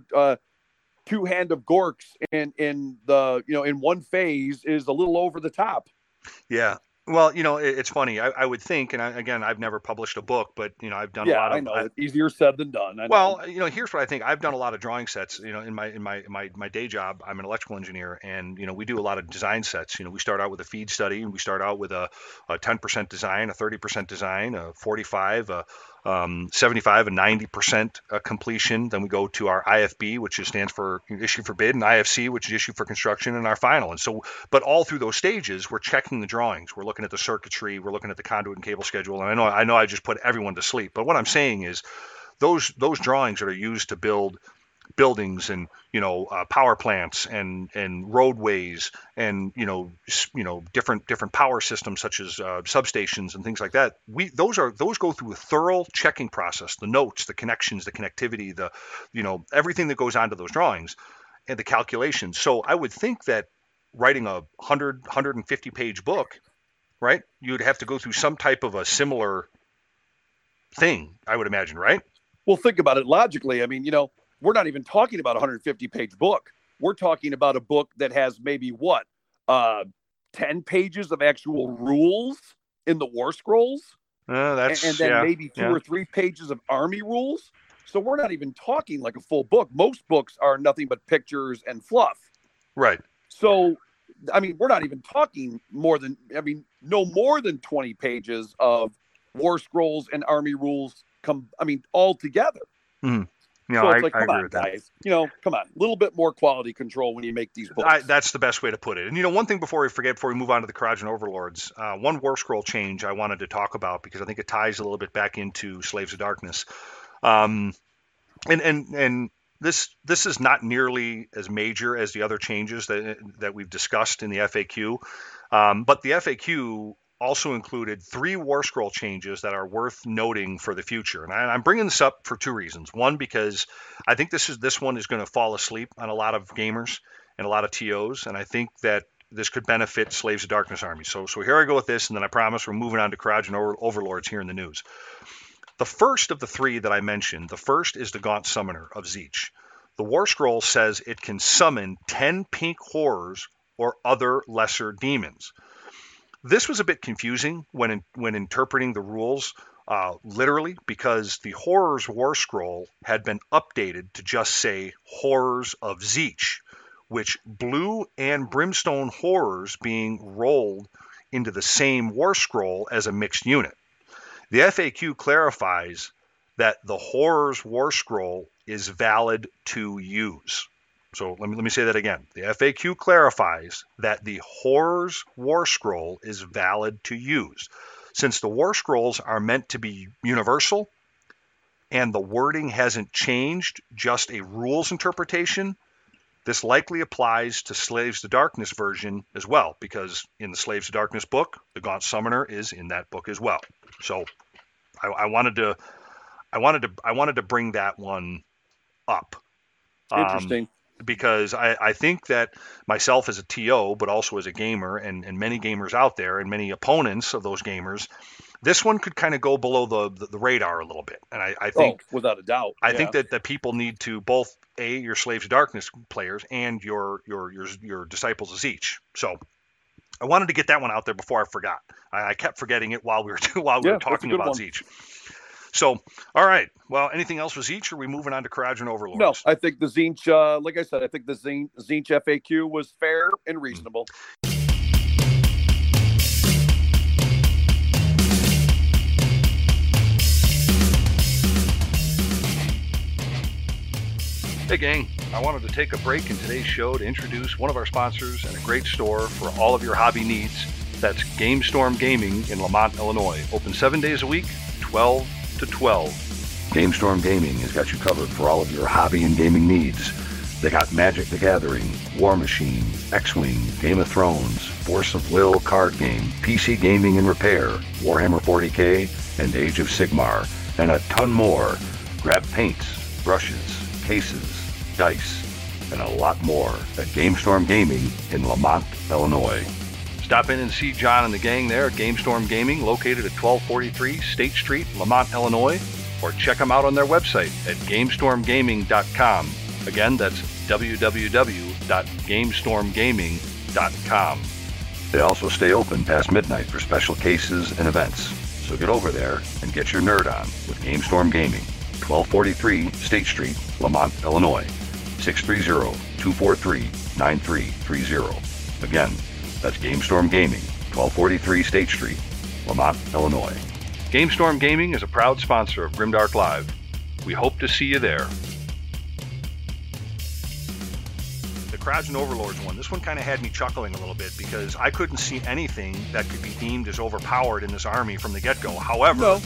Speaker 4: 2 Hand of Gorks in one phase is a little over the top.
Speaker 3: Yeah. Well, it's funny. I would think, and I've never published a book, but I've done a lot of.
Speaker 4: I know it's easier said than done.
Speaker 3: Well, here's what I think. I've done a lot of drawing sets. In my day job, I'm an electrical engineer, and we do a lot of design sets. We start out with a feed study, and we start out with a 10% design, a 30% design, a 45, a 75, and 90% completion. Then we go to our IFB, which stands for issue for bid, and IFC, which is issue for construction, and our final. And so, but all through those stages, we're checking the drawings. We're looking at the circuitry. We're looking at the conduit and cable schedule. And I know I just put everyone to sleep, but what I'm saying is those drawings that are used to build buildings and power plants and roadways and different power systems such as substations and things like that, those go through a thorough checking process. The notes, the connections, the connectivity, the everything that goes onto those drawings and the calculations. So I would think that writing a 150 page book, right, you'd have to go through some type of a similar thing, I would imagine, right?
Speaker 4: Well, think about it logically. I mean, we're not even talking about a 150-page book. We're talking about a book that has maybe 10 pages of actual rules in the War Scrolls, and then maybe 2 or 3 pages of army rules. So we're not even talking like a full book. Most books are nothing but pictures and fluff.
Speaker 3: Right.
Speaker 4: So, I mean, we're not even talking no more than 20 pages of War Scrolls and army rules all together.
Speaker 3: Mm-hmm.
Speaker 4: So it's come on, guys. Come on. A little bit more quality control when you make these books.
Speaker 3: That's the best way to put it. And one thing before we move on to the Karajan Overlords, one War Scroll change I wanted to talk about because I think it ties a little bit back into Slaves of Darkness. And this is not nearly as major as the other changes that we've discussed in the FAQ. But the FAQ also included 3 War Scroll changes that are worth noting for the future. And I'm bringing this up for 2 reasons. One, because I think this one is going to fall asleep on a lot of gamers and a lot of TOs. And I think that this could benefit Slaves of Darkness armies. So here I go with this, and then I promise we're moving on to Karajan Overlords here in the news. The first of the 3 that I mentioned, the first is the Gaunt Summoner of Tzeentch. The War Scroll says it can summon 10 pink horrors or other lesser demons. This was a bit confusing when interpreting the rules literally, because the Horrors War Scroll had been updated to just say Horrors of Tzeentch, which blue and brimstone horrors being rolled into the same War Scroll as a mixed unit. The FAQ clarifies that the Horrors War Scroll is valid to use. So let me say that again. The FAQ clarifies that the Horrors War Scroll is valid to use. Since the War Scrolls are meant to be universal and the wording hasn't changed, just a rules interpretation, this likely applies to Slaves of Darkness version as well, because in the Slaves of Darkness book, the Gaunt Summoner is in that book as well. So I wanted to bring that one up.
Speaker 4: Interesting.
Speaker 3: Because I think that myself as a TO, but also as a gamer and many gamers out there and many opponents of those gamers, this one could kind of go below the radar a little bit. And I think,
Speaker 4: without a doubt,
Speaker 3: I think that people need to both your Slaves of Darkness players and your Disciples of Tzeentch. So I wanted to get that one out there before I forgot. I kept forgetting it while we were talking about Tzeentch. So, all right. Well, anything else with Tzeentch, or are we moving on to Kharadron Overlords?
Speaker 4: No, I think the Tzeentch, like I said, I think the Tzeentch FAQ was fair and reasonable.
Speaker 3: Hey gang, I wanted to take a break in today's show to introduce one of our sponsors and a great store for all of your hobby needs. That's GameStorm Gaming in Lamont, Illinois. Open 7 days a week, 12 to 12.
Speaker 2: GameStorm Gaming has got you covered for all of your hobby and gaming needs. They got Magic the Gathering, War Machine, X-Wing, Game of Thrones, Force of Will card game, PC gaming and repair, Warhammer 40K, and Age of Sigmar, and a ton more. Grab paints, brushes, cases, dice, and a lot more at GameStorm Gaming in Lamont, Illinois.
Speaker 3: Stop in and see John and the gang there at GameStorm Gaming, located at 1243 State Street, Lamont, Illinois, or check them out on their website at GameStormGaming.com. Again, that's www.GameStormGaming.com.
Speaker 2: They also stay open past midnight for special cases and events, so get over there and get your nerd on with GameStorm Gaming. 1243 State Street, Lamont, Illinois. 630-243-9330. Again, that's GameStorm Gaming, 1243 State Street, Lamont, Illinois.
Speaker 3: GameStorm Gaming is a proud sponsor of Grimdark Live. We hope to see you there. The Kharadron Overlords one, this one kind of had me chuckling a little bit because I couldn't see anything that could be deemed as overpowered in this army from the get-go. However,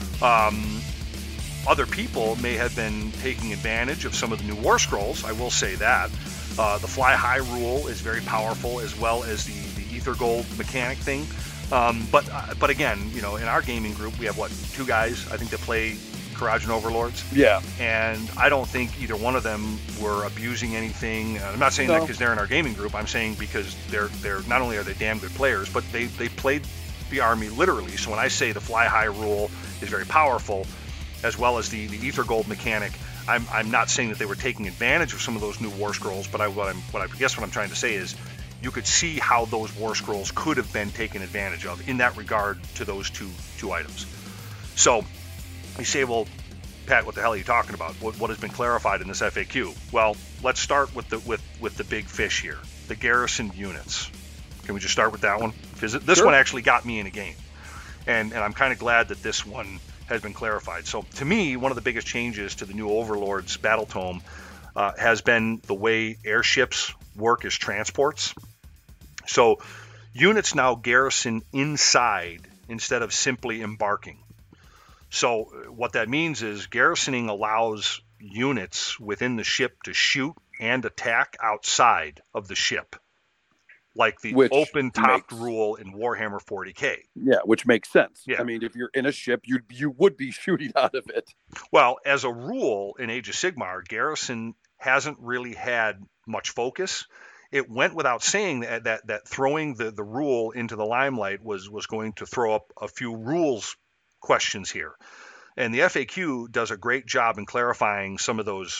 Speaker 3: other people may have been taking advantage of some of the new War Scrolls. I will say that. The Fly High rule is very powerful, as well as the Ether Gold mechanic thing. But again, in our gaming group, we have, 2 guys, I think, that play Kharadron Overlords.
Speaker 4: Yeah.
Speaker 3: And I don't think either one of them were abusing anything. I'm not saying that because they're in our gaming group. I'm saying because they're not only are they damn good players, but they played the army literally. So when I say the Fly High rule is very powerful, as well as the Ether Gold mechanic, I'm not saying that they were taking advantage of some of those new War Scrolls, but what I'm trying to say is you could see how those War Scrolls could have been taken advantage of in that regard to those two items. So you say, well, Pat, what the hell are you talking about? What has been clarified in this FAQ? Well, let's start with the big fish here, the garrisoned units. Can we just start with that one? Because this one actually got me in a game, and I'm kind of glad that this one has been clarified. So to me, one of the biggest changes to the new Overlords Battle Tome has been the way airships work as transports. So units now garrison inside instead of simply embarking. So what that means is garrisoning allows units within the ship to shoot and attack outside of the ship, like the open-topped rule in Warhammer 40K.
Speaker 4: Yeah, which makes sense.
Speaker 3: Yeah.
Speaker 4: I mean, if you're in a ship, you would be shooting out of it.
Speaker 3: Well, as a rule in Age of Sigmar, garrison hasn't really had much focus. It went without saying that throwing the rule into the limelight was going to throw up a few rules questions here. And the FAQ does a great job in clarifying some of those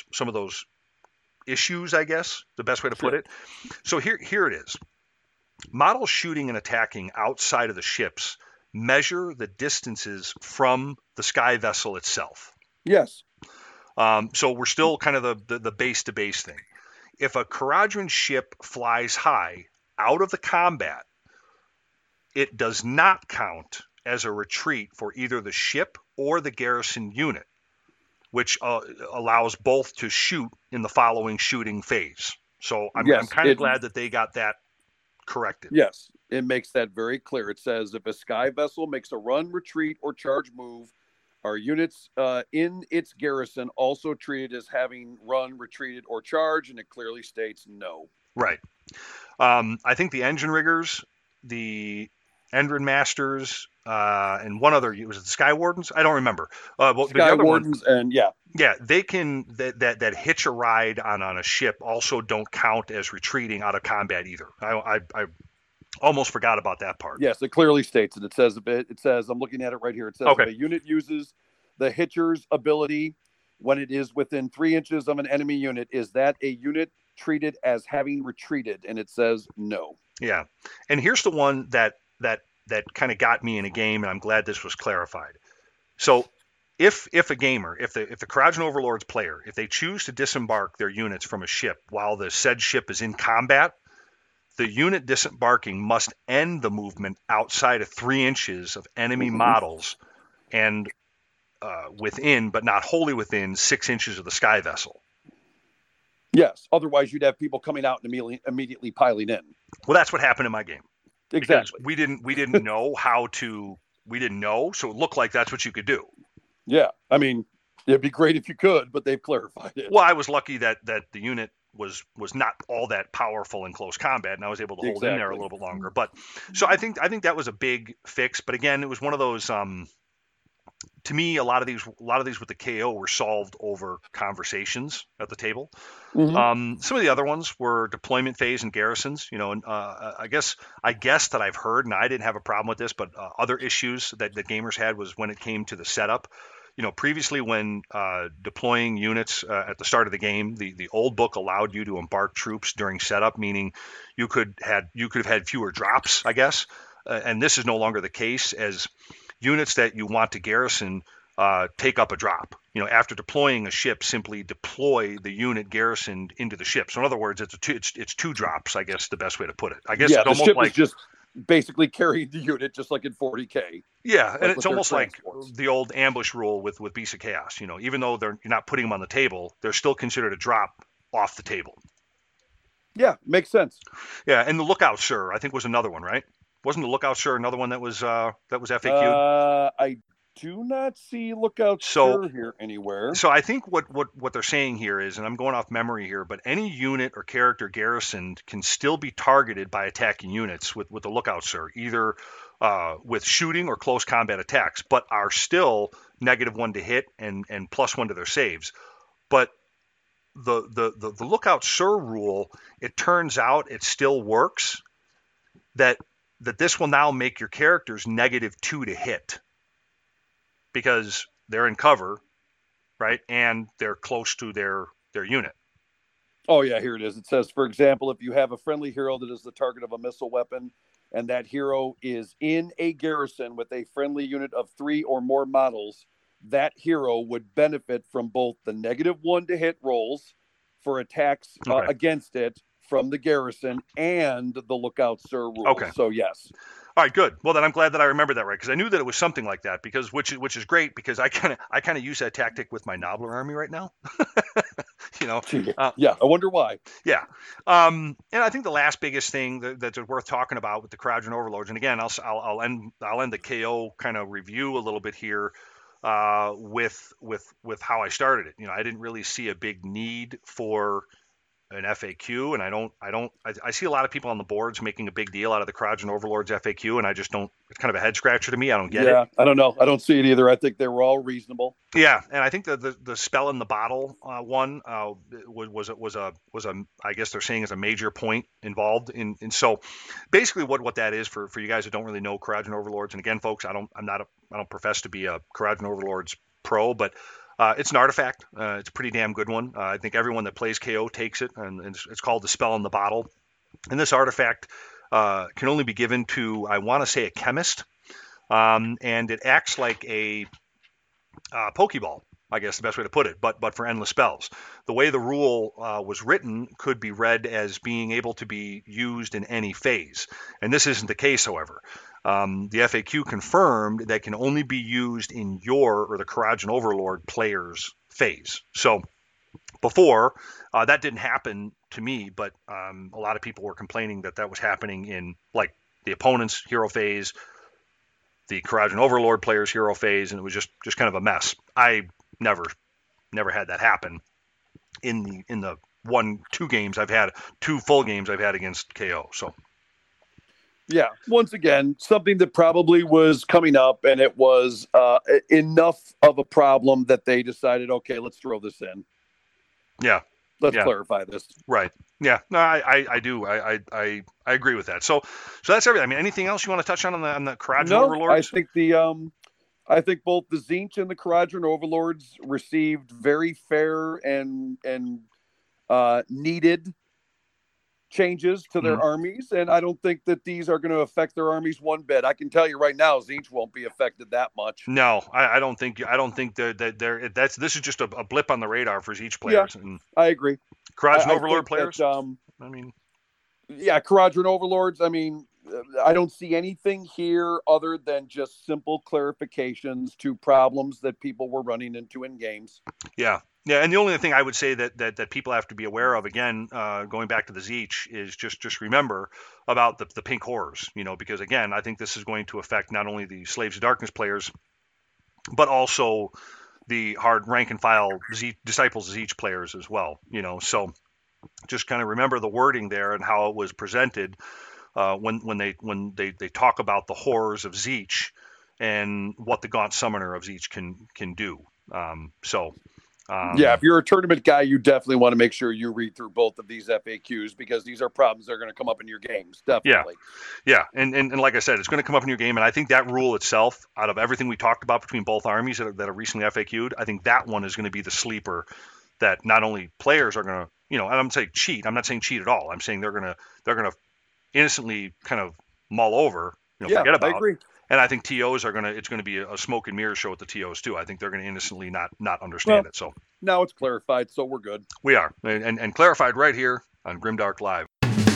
Speaker 3: issues, I guess, the best way to put it. So here it is. Models shooting and attacking outside of the ships measure the distances from the sky vessel itself.
Speaker 4: Yes.
Speaker 3: So we're still kind of the base-to-base thing. If a Kharadron ship flies high out of the combat, it does not count as a retreat for either the ship or the garrison unit, which allows both to shoot in the following shooting phase. So I'm kind of glad that they got that corrected.
Speaker 4: Yes, it makes that very clear. It says if a sky vessel makes a run, retreat, or charge move, are units in its garrison also treated as having run, retreated, or charged? And it clearly states no.
Speaker 3: Right. I think the engine riggers, the Endrin Masters, and one other, was it the Sky Wardens? I don't remember.
Speaker 4: Sky Wardens,
Speaker 3: yeah, they can that hitch a ride on a ship also don't count as retreating out of combat either. I almost forgot about that part.
Speaker 4: Yes, it clearly states it. It says I'm looking at it right here. It says if a unit uses the hitcher's ability when it is within 3 inches of an enemy unit. Is that a unit treated as having retreated? And it says no.
Speaker 3: Yeah. And here's the one that kind of got me in a game, and I'm glad this was clarified. So if a gamer, if the Karajan Overlords player, if they choose to disembark their units from a ship while the said ship is in combat, the unit disembarking must end the movement outside of 3 inches of enemy models and within, but not wholly within, 6 inches of the sky vessel.
Speaker 4: Yes. Otherwise, you'd have people coming out and immediately piling in.
Speaker 3: Well, that's what happened in my game.
Speaker 4: Exactly.
Speaker 3: Because we didn't know how to. We didn't know, so it looked like that's what you could do.
Speaker 4: Yeah. I mean, it'd be great if you could, but they've clarified it.
Speaker 3: Well, I was lucky that the unit was not all that powerful in close combat, and I was able to hold in there a little bit longer. But so I think that was a big fix. But again, it was one of those. To me, a lot of these with the KO were solved over conversations at the table. Some of the other ones were deployment phase and garrisons. You know, and I guess that I've heard, and I didn't have a problem with this, but other issues that gamers had was when it came to the setup. You know, previously when deploying units at the start of the game, the old book allowed you to embark troops during setup, meaning you could have had fewer drops, I guess. And this is no longer the case, as units that you want to garrison take up a drop. You know, after deploying a ship, simply deploy the unit garrisoned into the ship. So in other words, it's two drops, I guess the best way to put it. I guess
Speaker 4: yeah,
Speaker 3: it's almost
Speaker 4: the ship
Speaker 3: like
Speaker 4: is just basically carrying the unit, just like in 40K.
Speaker 3: Yeah, and it's almost like the old ambush rule with Beasts of Chaos. You know, even though you're not putting them on the table, they're still considered a drop off the table.
Speaker 4: Yeah, makes sense.
Speaker 3: Yeah, and the Lookout Sir, I think, was another one, right? Wasn't the Lookout Sir another one that was FAQ'd?
Speaker 4: I do not see Lookout Sir here anywhere.
Speaker 3: So I think what they're saying here is, and I'm going off memory here, but any unit or character garrisoned can still be targeted by attacking units with the Lookout Sir, either with shooting or close combat attacks, but are still -1 to hit and +1 to their saves. But the Lookout Sir rule, it turns out it still works. That this will now make your characters -2 to hit because they're in cover, right? And they're close to their unit.
Speaker 4: Oh, yeah, here it is. It says, for example, if you have a friendly hero that is the target of a missile weapon and that hero is in a garrison with a friendly unit of 3 or more models, that hero would benefit from both the -1 to hit rolls for attacks against it from the garrison and the Lookout Sir rule.
Speaker 3: Okay.
Speaker 4: So, yes.
Speaker 3: All right, good. Well, then I'm glad that I remembered that right, because I knew that it was something like that. Because which is great, because I kind of use that tactic with my Nobbler army right now. You know.
Speaker 4: Yeah, I wonder why.
Speaker 3: Yeah, and I think the last biggest thing that's worth talking about with the Karajan Overlords, and again, I'll end the KO kind of review a little bit here with how I started it. You know, I didn't really see a big need for an FAQ, and I see a lot of people on the boards making a big deal out of the Karajan Overlords FAQ, and I just don't. It's kind of a head scratcher to me. I don't get it.
Speaker 4: Yeah, I don't know. I don't see it either. I think they were all reasonable.
Speaker 3: Yeah, and I think the spell in the bottle one was a I guess they're saying is a major point involved in. And so basically what that is for you guys that don't really know Karajan Overlords, and again, folks, I don't profess to be a Karajan Overlords pro, but it's an artifact. It's a pretty damn good one. I think everyone that plays KO takes it, and it's called the Spell in the Bottle. And this artifact can only be given to, I want to say, a chemist, and it acts like a Pokeball, I guess the best way to put it, but for endless spells. The way the rule was written could be read as being able to be used in any phase, and this isn't the case, however. The FAQ confirmed that can only be used in your or the Karajan Overlord player's phase. So before, that didn't happen to me, but a lot of people were complaining that was happening in like the opponent's hero phase, the Karajan Overlord player's hero phase, and it was just kind of a mess. I never had that happen in the 2 games I've had, 2 full games I've had against KO. So.
Speaker 4: Yeah, once again, something that probably was coming up, and it was enough of a problem that they decided, okay, let's throw this in.
Speaker 3: Yeah.
Speaker 4: Let's clarify this.
Speaker 3: Right. Yeah. No, I do. I agree with that. So that's everything. I mean, anything else you want to touch on the Karajan Overlords?
Speaker 4: I think the I think both the Tzeentch and the Kharadron Overlords received very fair and needed changes to their armies, and I don't think that these are going to affect their armies one bit. I can tell you right now, Tzeentch won't be affected that much.
Speaker 3: No, I don't think that this is just a blip on the radar for Tzeentch players.
Speaker 4: Yeah,
Speaker 3: and
Speaker 4: I agree.
Speaker 3: Kharadron Overlord players.
Speaker 4: Kharadron Overlords. I mean, I don't see anything here other than just simple clarifications to problems that people were running into in games.
Speaker 3: Yeah. Yeah, and the only thing I would say that people have to be aware of, again, going back to the Tzeentch, is just remember about the pink horrors, because, again, I think this is going to affect not only the Slaves of Darkness players, but also the hard rank and file Disciples of Tzeentch players as well, So just kind of remember the wording there and how it was presented when they talk about the horrors of Tzeentch and what the Gaunt Summoner of Tzeentch can do.
Speaker 4: If you're a tournament guy, you definitely want to make sure you read through both of these FAQs, because these are problems that are going to come up in your games. Definitely.
Speaker 3: Yeah. And like I said, it's going to come up in your game. And I think that rule itself, out of everything we talked about between both armies that are recently FAQ'd, I think that one is going to be the sleeper that not only players are going to, and I'm saying cheat. I'm not saying cheat at all. I'm saying they're going to innocently kind of mull over, forget about.
Speaker 4: I agree.
Speaker 3: And I think TOs it's going to be a smoke and mirror show with the TOs too. I think they're going to innocently not understand it. So
Speaker 4: now it's clarified, so we're good.
Speaker 3: We are, and clarified right here on Grimdark Live.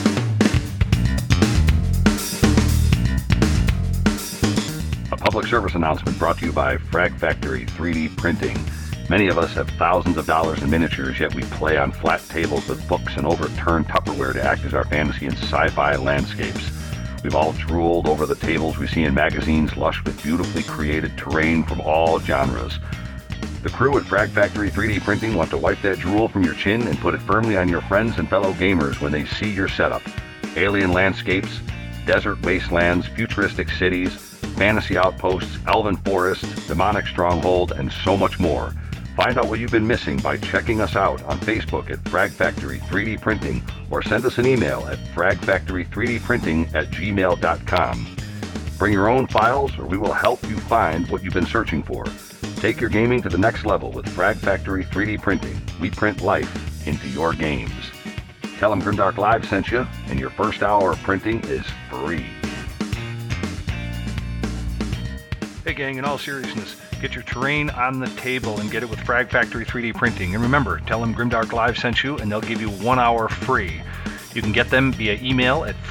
Speaker 2: A public service announcement brought to you by Frag Factory 3D Printing. Many of us have thousands of dollars in miniatures, yet we play on flat tables with books and overturned Tupperware to act as our fantasy and sci-fi landscapes. We've all drooled over the tables we see in magazines, lush with beautifully created terrain from all genres. The crew at Frag Factory 3D Printing want to wipe that drool from your chin and put it firmly on your friends and fellow gamers when they see your setup. Alien landscapes, desert wastelands, futuristic cities, fantasy outposts, elven forests, demonic stronghold, and so much more. Find out what you've been missing by checking us out on Facebook at Frag Factory 3D Printing, or send us an email at fragfactory3dprinting@gmail.com. Bring your own files, or we will help you find what you've been searching for. Take your gaming to the next level with Frag Factory 3D Printing. We print life into your games. Tell them Grimdark Live sent you, and your first hour of printing is free.
Speaker 3: Hey gang, in all seriousness, get your terrain on the table and get it with Frag Factory 3D Printing. And remember, tell them Grimdark Live sent you and they'll give you 1 hour free. You can get them via email at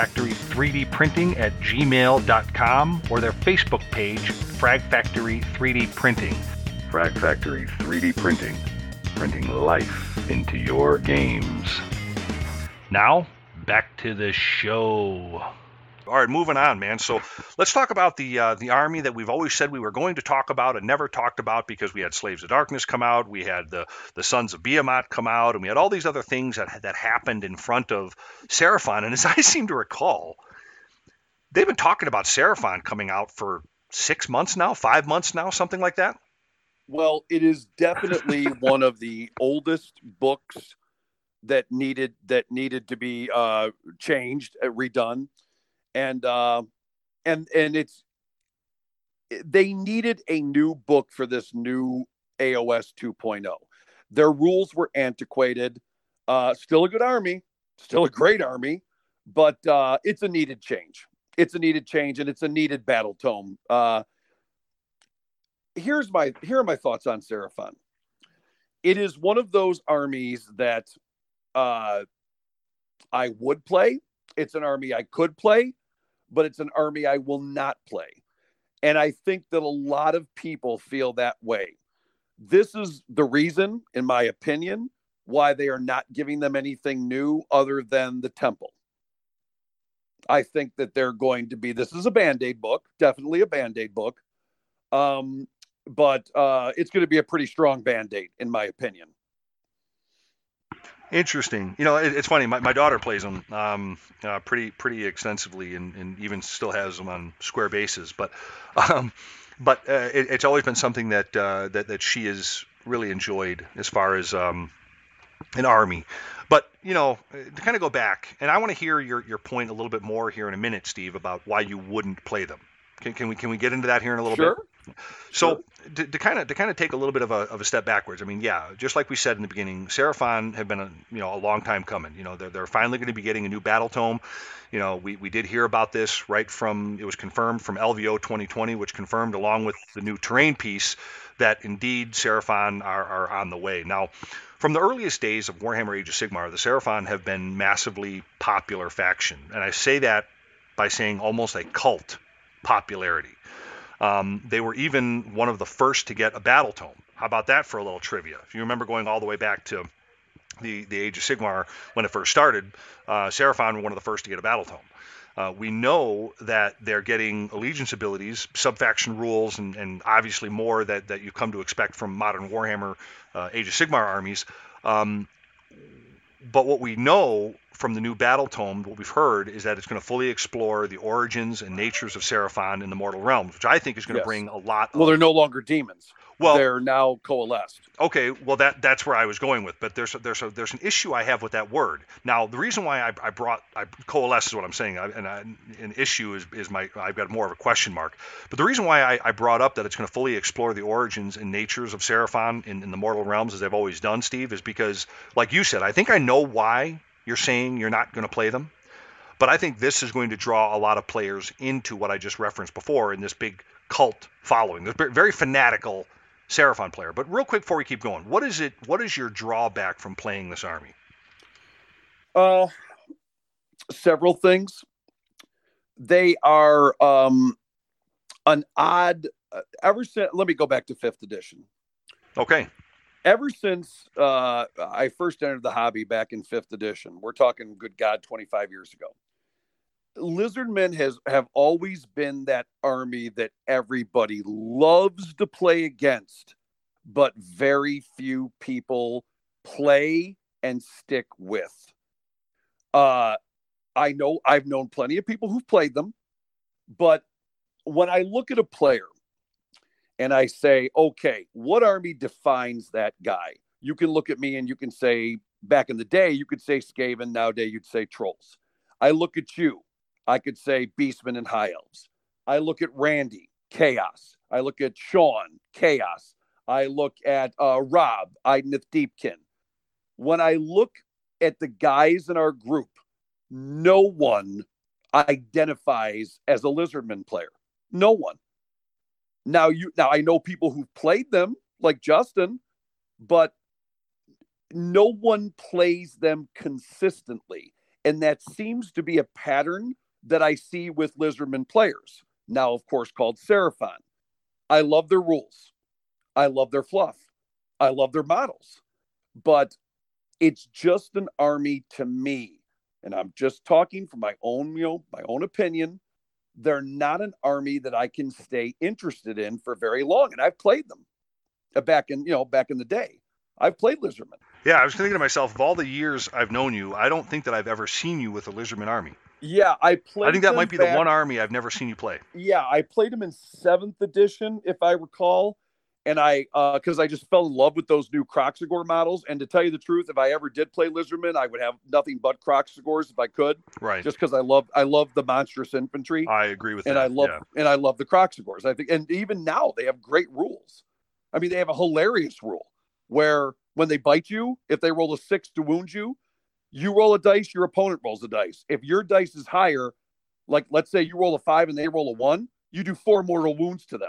Speaker 3: fragfactory3dprinting@gmail.com or their Facebook page, Frag Factory 3D Printing.
Speaker 2: Frag Factory 3D Printing. Printing life into your games.
Speaker 3: Now, back to the show. All right, moving on, man. So let's talk about the army that we've always said we were going to talk about and never talked about, because we had Slaves of Darkness come out, we had the Sons of Behemoth come out, and we had all these other things that happened in front of Seraphon. And as I seem to recall, they've been talking about Seraphon coming out for 6 months now, 5 months now, something like that.
Speaker 4: Well, it is definitely one of the oldest books that needed to be changed, redone. And they needed a new book for this new AOS 2.0. Their rules were antiquated. Still a good army, still a great army, but it's a needed change. It's a needed change, and it's a needed battle tome. Here are my thoughts on Seraphon. It is one of those armies that I would play. It's an army I could play, but it's an army I will not play. And I think that a lot of people feel that way. This is the reason, in my opinion, why they are not giving them anything new other than the temple. I think that they're going to be, this is a Band-Aid book, definitely a Band-Aid book. But it's going to be a pretty strong Band-Aid, in my opinion.
Speaker 3: Interesting. It's funny. My daughter plays them pretty extensively, and even still has them on square bases. But it's always been something that she has really enjoyed as far as an army. But to kind of go back, and I want to hear your point a little bit more here in a minute, Steve, about why you wouldn't play them. Can we get into that here in a little bit? So to kind of take a little bit of a step backwards, I mean, yeah, just like we said in the beginning, Seraphon have been a long time coming. They're finally going to be getting a new battle tome. We did hear about this right from, it was confirmed from LVO 2020, which confirmed along with the new terrain piece that indeed Seraphon are on the way. Now, from the earliest days of Warhammer Age of Sigmar, the Seraphon have been massively popular faction, and I say that by saying almost a cult popularity. They were even one of the first to get a battle tome. How about that for a little trivia? If you remember going all the way back to the Age of Sigmar when it first started, Seraphon were one of the first to get a battle tome. We know that they're getting allegiance abilities, sub-faction rules, and obviously more that you come to expect from modern Warhammer Age of Sigmar armies. But what we know from the new battle tome, what we've heard is that it's going to fully explore the origins and natures of Seraphon in the Mortal Realms, which I think is going to bring a lot of...
Speaker 4: Well, they're no longer demons.
Speaker 3: Well,
Speaker 4: they're now coalesced.
Speaker 3: Okay, well that's where I was going with, but there's an issue I have with that word. Now, the reason why I coalesce is what I'm saying, an issue is I've got more of a question mark. But the reason why I brought up that it's going to fully explore the origins and natures of Seraphon in the Mortal Realms, as they've always done, Steve, is because, like you said, I think I know why you're saying you're not going to play them, but I think this is going to draw a lot of players into what I just referenced before in this big cult following. They're very fanatical Seraphon player. But real quick before we keep going, what is your drawback from playing this army?
Speaker 4: Several things. They are an odd ever since, let me go back to 5th edition.
Speaker 3: Okay.
Speaker 4: Ever since I first entered the hobby back in 5th edition, we're talking, good God, 25 years ago, Lizardmen have always been that army that everybody loves to play against, but very few people play and stick with. I know I've known plenty of people who've played them, but when I look at a player and I say, okay, what army defines that guy? You can look at me and you can say, back in the day, you could say Skaven. Nowadays, you'd say Trolls. I look at you. I could say Beastmen and High Elves. I look at Randy, Chaos. I look at Sean, Chaos. I look at Rob, Idoneth Deepkin. When I look at the guys in our group, no one identifies as a Lizardman player. No one. Now I know people who've played them, like Justin, but no one plays them consistently. And that seems to be a pattern that I see with Lizardman players, now of course called Seraphon. I love their rules. I love their fluff. I love their models. But it's just an army to me, and I'm just talking from my own opinion. They're not an army that I can stay interested in for very long. And I've played them back in the day. I've played Lizardmen.
Speaker 3: Yeah, I was thinking to myself, of all the years I've known you, I don't think that I've ever seen you with a Lizardman army.
Speaker 4: Yeah, I
Speaker 3: think that might be the one army I've never seen you play.
Speaker 4: Yeah, I played them in 7th edition, if I recall. And because I just fell in love with those new Kroxigor models. And to tell you the truth, if I ever did play Lizardmen, I would have nothing but Kroxigors if I could.
Speaker 3: Right.
Speaker 4: Just because I love the monstrous infantry.
Speaker 3: I agree with that.
Speaker 4: And I love the Kroxigors. I think, and even now they have great rules. I mean, they have a hilarious rule where when they bite you, if they roll a 6 to wound you, you roll a dice, your opponent rolls a dice. If your dice is higher, like let's say you roll a 5 and they roll a 1, you do 4 mortal wounds to them.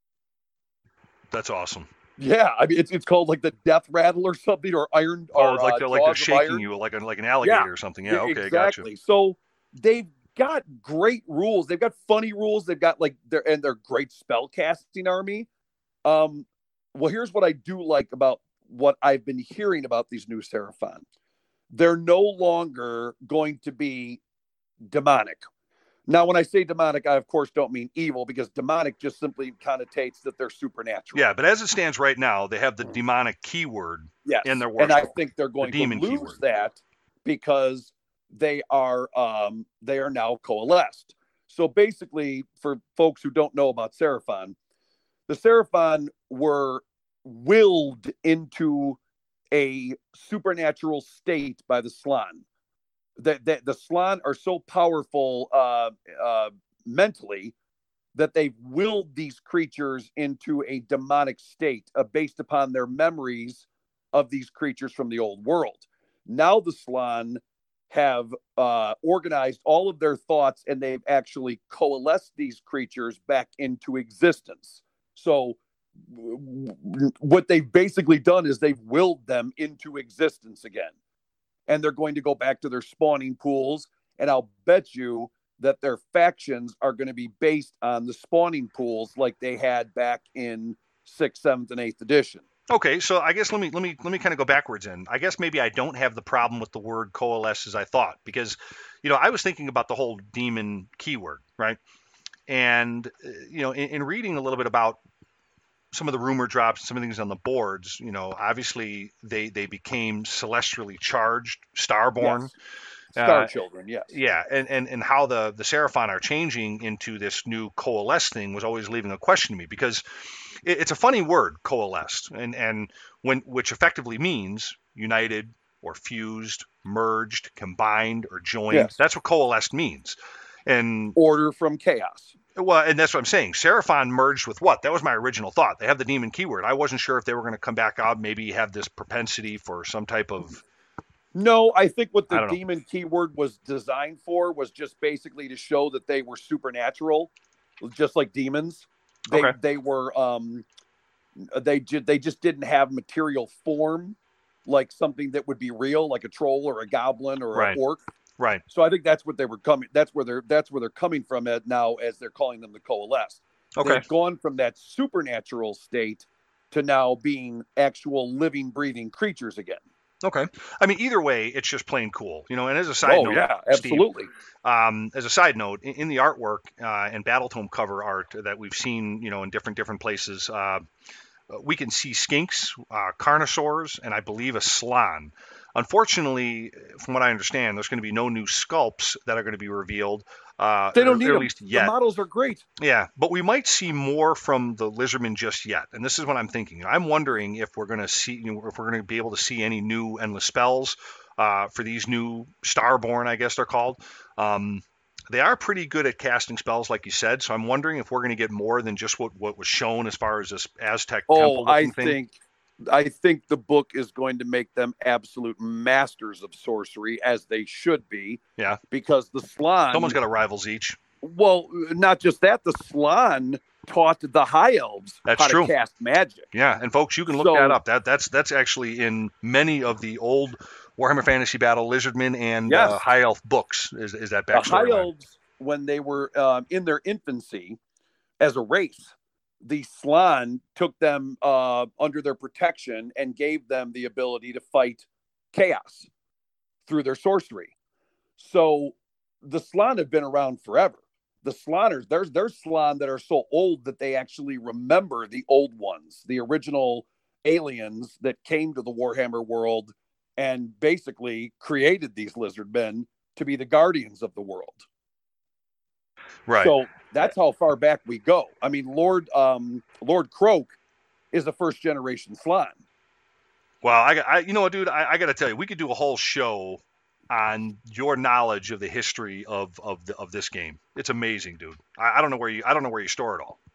Speaker 3: That's awesome.
Speaker 4: Yeah, I mean it's called like the death rattle or something, or iron.
Speaker 3: Oh, like they're shaking you like an alligator or something. Yeah, okay,
Speaker 4: exactly.
Speaker 3: Gotcha.
Speaker 4: So they've got great rules. They've got funny rules. They've got they're great spell casting army. Well, here's what I do like about what I've been hearing about these new Seraphon. They're no longer going to be demonic. Now, when I say demonic, I, of course, don't mean evil, because demonic just simply connotates that they're supernatural.
Speaker 3: Yeah, but as it stands right now, they have the demonic keyword in their worship.
Speaker 4: And I think they're going to lose that because they are now coalesced. So basically, for folks who don't know about Seraphon, the Seraphon were willed into a supernatural state by the Slann. The Slann are so powerful mentally that they've willed these creatures into a demonic state based upon their memories of these creatures from the old world. Now the Slann have organized all of their thoughts, and they've actually coalesced these creatures back into existence. So what they've basically done is they've willed them into existence again. And they're going to go back to their spawning pools. And I'll bet you that their factions are going to be based on the spawning pools like they had back in 6th, 7th, and 8th edition.
Speaker 3: Okay, so I guess let me kind of go backwards in. I guess maybe I don't have the problem with the word coalesce as I thought, because, I was thinking about the whole demon keyword, right? And, in reading a little bit about some of the rumor drops, some of the things on the boards, obviously they became celestially charged, starborn.
Speaker 4: Yes. Star children, yes.
Speaker 3: Yeah, and how the Seraphon are changing into this new coalesce thing was always leaving a question to me, because it's a funny word, coalesced, and which effectively means united or fused, merged, combined, or joined.
Speaker 4: Yes.
Speaker 3: That's what coalesced means. And
Speaker 4: order from chaos.
Speaker 3: Well, and that's what I'm saying. Seraphon merged with what? That was my original thought. They have the demon keyword. I wasn't sure if they were going to come back out, maybe have this propensity for some type of...
Speaker 4: No, I think what the demon keyword was designed for was just basically to show that they were supernatural, just like demons. They were they just didn't have material form, like something that would be real, like a troll or a goblin or an orc.
Speaker 3: Right.
Speaker 4: So I think that's what they were coming. That's where they're coming from at now, as they're calling them the coalesce.
Speaker 3: Okay.
Speaker 4: They've gone from that supernatural state to now being actual living, breathing creatures again.
Speaker 3: Okay. I mean, either way, it's just plain cool, and as a side note,
Speaker 4: yeah, absolutely.
Speaker 3: Steve, as a side note, in the artwork and Battletome cover art that we've seen, in different places, we can see skinks, carnosaurs, and I believe a slann. Unfortunately, from what I understand, there's going to be no new sculpts that are going to be revealed.
Speaker 4: They don't need them. At least yet. The models are great.
Speaker 3: Yeah, but we might see more from the lizardmen just yet. And this is what I'm thinking. I'm wondering if we're going to see, if we're going to be able to see any new endless spells for these new Starborn, I guess they're called. They are pretty good at casting spells, like you said. So I'm wondering if we're going to get more than just what was shown as far as this Aztec temple looking thing.
Speaker 4: I think the book is going to make them absolute masters of sorcery, as they should be.
Speaker 3: Yeah.
Speaker 4: Because the Slann...
Speaker 3: Someone's got to rival Zeech.
Speaker 4: Well, not just that. The Slann taught the High Elves to cast magic.
Speaker 3: Yeah, and folks, you can look that up. That's actually in many of the old Warhammer Fantasy Battle Lizardmen and High Elf books, is that backstory.
Speaker 4: The High Elves, when they were in their infancy as a race, the Slann took them under their protection and gave them the ability to fight chaos through their sorcery. So the Slann have been around forever. The Slanners, there's Slann that are so old that they actually remember the old ones, the original aliens that came to the Warhammer world and basically created these lizardmen to be the guardians of the world.
Speaker 3: Right.
Speaker 4: So that's how far back we go. I mean, Lord Croak is a first generation Slann.
Speaker 3: Well, I you know what, dude, I got to tell you, we could do a whole show on your knowledge of the history of this game. It's amazing, dude. I don't know where you store it all.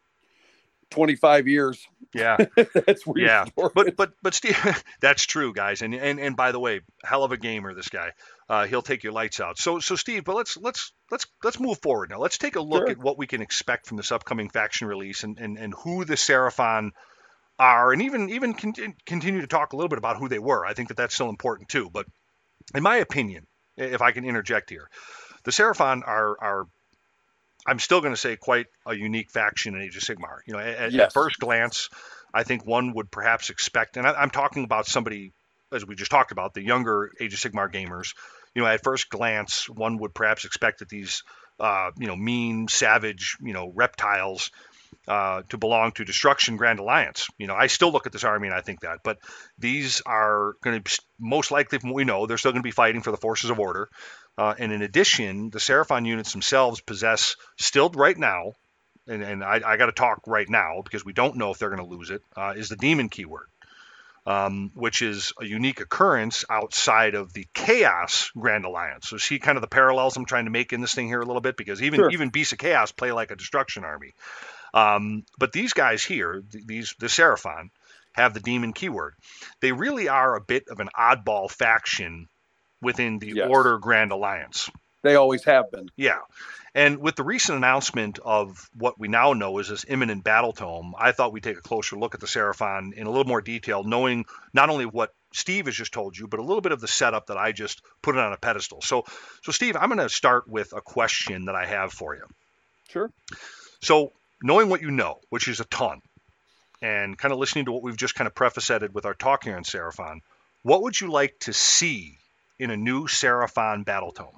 Speaker 4: 25 years.
Speaker 3: Yeah.
Speaker 4: That's where you store it.
Speaker 3: But Steve, that's true, guys. And by the way, hell of a gamer, this guy. He'll take your lights out. So Steve, but let's move forward now. Let's take a look at what we can expect from this upcoming faction release and who the Seraphon are, and even continue to talk a little bit about who they were. I think that's still important too. But in my opinion, if I can interject here, the Seraphon are I'm still going to say quite a unique faction in Age of Sigmar. At first glance, I think one would perhaps expect, and I'm talking about somebody, as we just talked about, the younger Age of Sigmar gamers. At first glance, one would perhaps expect that these, mean, savage, reptiles to belong to Destruction Grand Alliance. I still look at this army and I think that, but these are going to most likely, from what we know, they're still going to be fighting for the forces of order. And in addition, the Seraphon units themselves possess, still right now, and I got to talk right now because we don't know if they're going to lose it, is the demon keyword. which is a unique occurrence outside of the Chaos Grand Alliance. So see kind of the parallels I'm trying to make in this thing here a little bit, because even Beasts of Chaos play like a destruction army. But these guys here, the Seraphon, have the demon keyword. They really are a bit of an oddball faction within the Order Grand Alliance.
Speaker 4: They always have been.
Speaker 3: Yeah. And with the recent announcement of what we now know is this imminent battle tome, I thought we'd take a closer look at the Seraphon in a little more detail, knowing not only what Steve has just told you, but a little bit of the setup that I just put it on a pedestal. So Steve, I'm going to start with a question that I have for you.
Speaker 4: Sure.
Speaker 3: So knowing what you know, which is a ton, and kind of listening to what we've just kind of prefaced with our talk here on Seraphon, what would you like to see in a new Seraphon battle tome?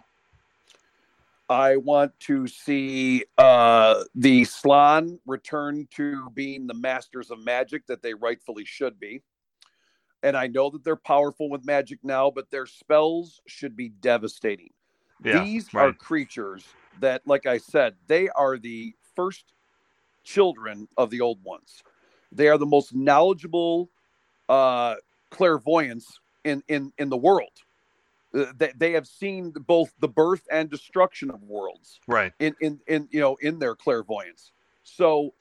Speaker 4: I want to see the Slann return to being the masters of magic that they rightfully should be. And I know that they're powerful with magic now, but their spells should be devastating.
Speaker 3: Yeah,
Speaker 4: These
Speaker 3: right.
Speaker 4: are creatures that, like I said, they are the first children of the old ones. They are the most knowledgeable clairvoyants in the world. They have seen both the birth and destruction of worlds,
Speaker 3: right?
Speaker 4: In their clairvoyance. So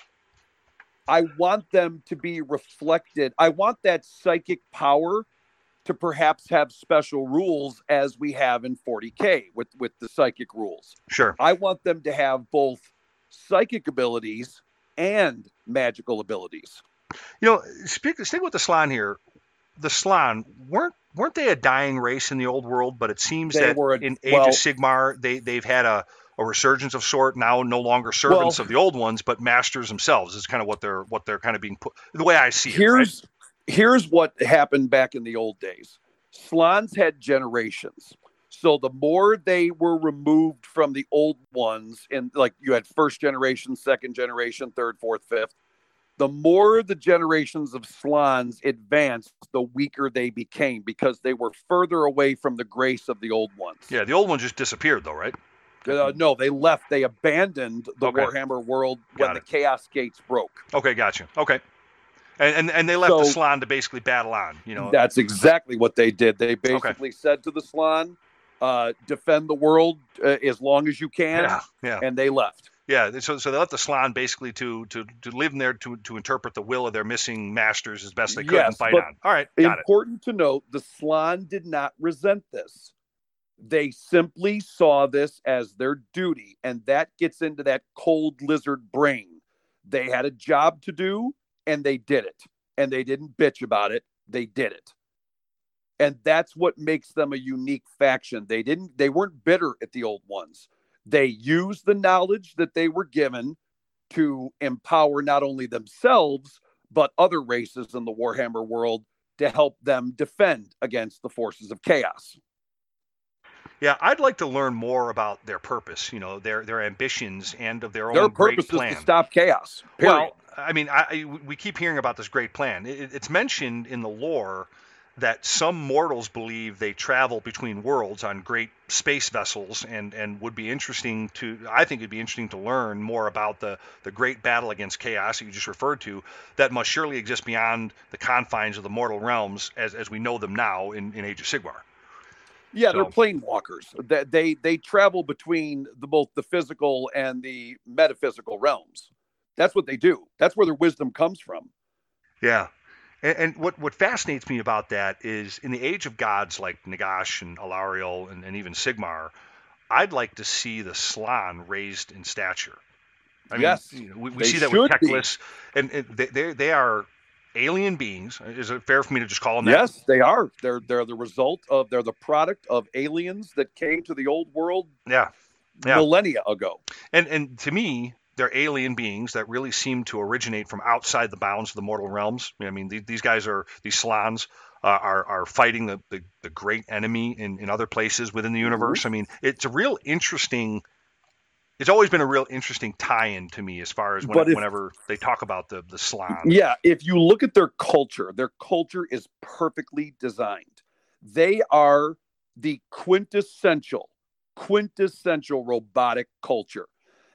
Speaker 4: I want them to be reflected. I want that psychic power to perhaps have special rules as we have in 40K with the psychic rules.
Speaker 3: Sure.
Speaker 4: I want them to have both psychic abilities and magical abilities.
Speaker 3: Stick with the Slann here. The Slann weren't they a dying race in the old world? But it seems in Age of Sigmar they've had a resurgence of sort. Now no longer servants of the old ones, but masters themselves is kind of what they're kind of being put. The way I see it.
Speaker 4: Here's what happened back in the old days. Slanns had generations. So the more they were removed from the old ones, and like you had first generation, second generation, third, fourth, fifth, the more the generations of Slanns advanced, the weaker they became because they were further away from the grace of the old ones.
Speaker 3: Yeah, the old ones just disappeared though, right?
Speaker 4: No, they left. They abandoned the Warhammer world when the Chaos Gates broke.
Speaker 3: Okay, gotcha. Okay. And they left the Slann to basically battle on,
Speaker 4: That's exactly what they did. They basically said to the Slann, defend the world as long as you can.
Speaker 3: Yeah.
Speaker 4: And they left.
Speaker 3: Yeah, so they left the Slann basically to live in there to interpret the will of their missing masters as best they could and fight on. All right, got it.
Speaker 4: Important to note, the Slann did not resent this. They simply saw this as their duty, and that gets into that cold lizard brain. They had a job to do, and they did it. And they didn't bitch about it. They did it. And that's what makes them a unique faction. They weren't bitter at the old ones. They used the knowledge that they were given to empower not only themselves, but other races in the Warhammer world to help them defend against the forces of chaos.
Speaker 3: Yeah, I'd like to learn more about their purpose, their ambitions and of their own
Speaker 4: great plan.
Speaker 3: Their purpose
Speaker 4: is to stop chaos. Period.
Speaker 3: Well, I mean, we keep hearing about this great plan. It's mentioned in the lore that some mortals believe they travel between worlds on great space vessels and would be interesting I think it'd be interesting to learn more about the great battle against chaos that you just referred to that must surely exist beyond the confines of the mortal realms as we know them now in Age of Sigmar.
Speaker 4: Yeah, they're plane walkers. They travel between both the physical and the metaphysical realms. That's what they do. That's where their wisdom comes from.
Speaker 3: Yeah. And what fascinates me about that is in the age of gods like Nagash and Alariel and even Sigmar, I'd like to see the Slann raised in stature. I mean, we see that with Teclis, and they are alien beings. Is it fair for me to just call them that?
Speaker 4: Yes, they are. They're the product of aliens that came to the old world millennia ago. And
Speaker 3: to me, they're alien beings that really seem to originate from outside the bounds of the mortal realms. I mean, these Slanns are fighting the great enemy in other places within the universe. I mean, it's always been a real interesting tie-in to me as far as whenever they talk about the Slann.
Speaker 4: Yeah, if you look at their culture is perfectly designed. They are the quintessential robotic culture.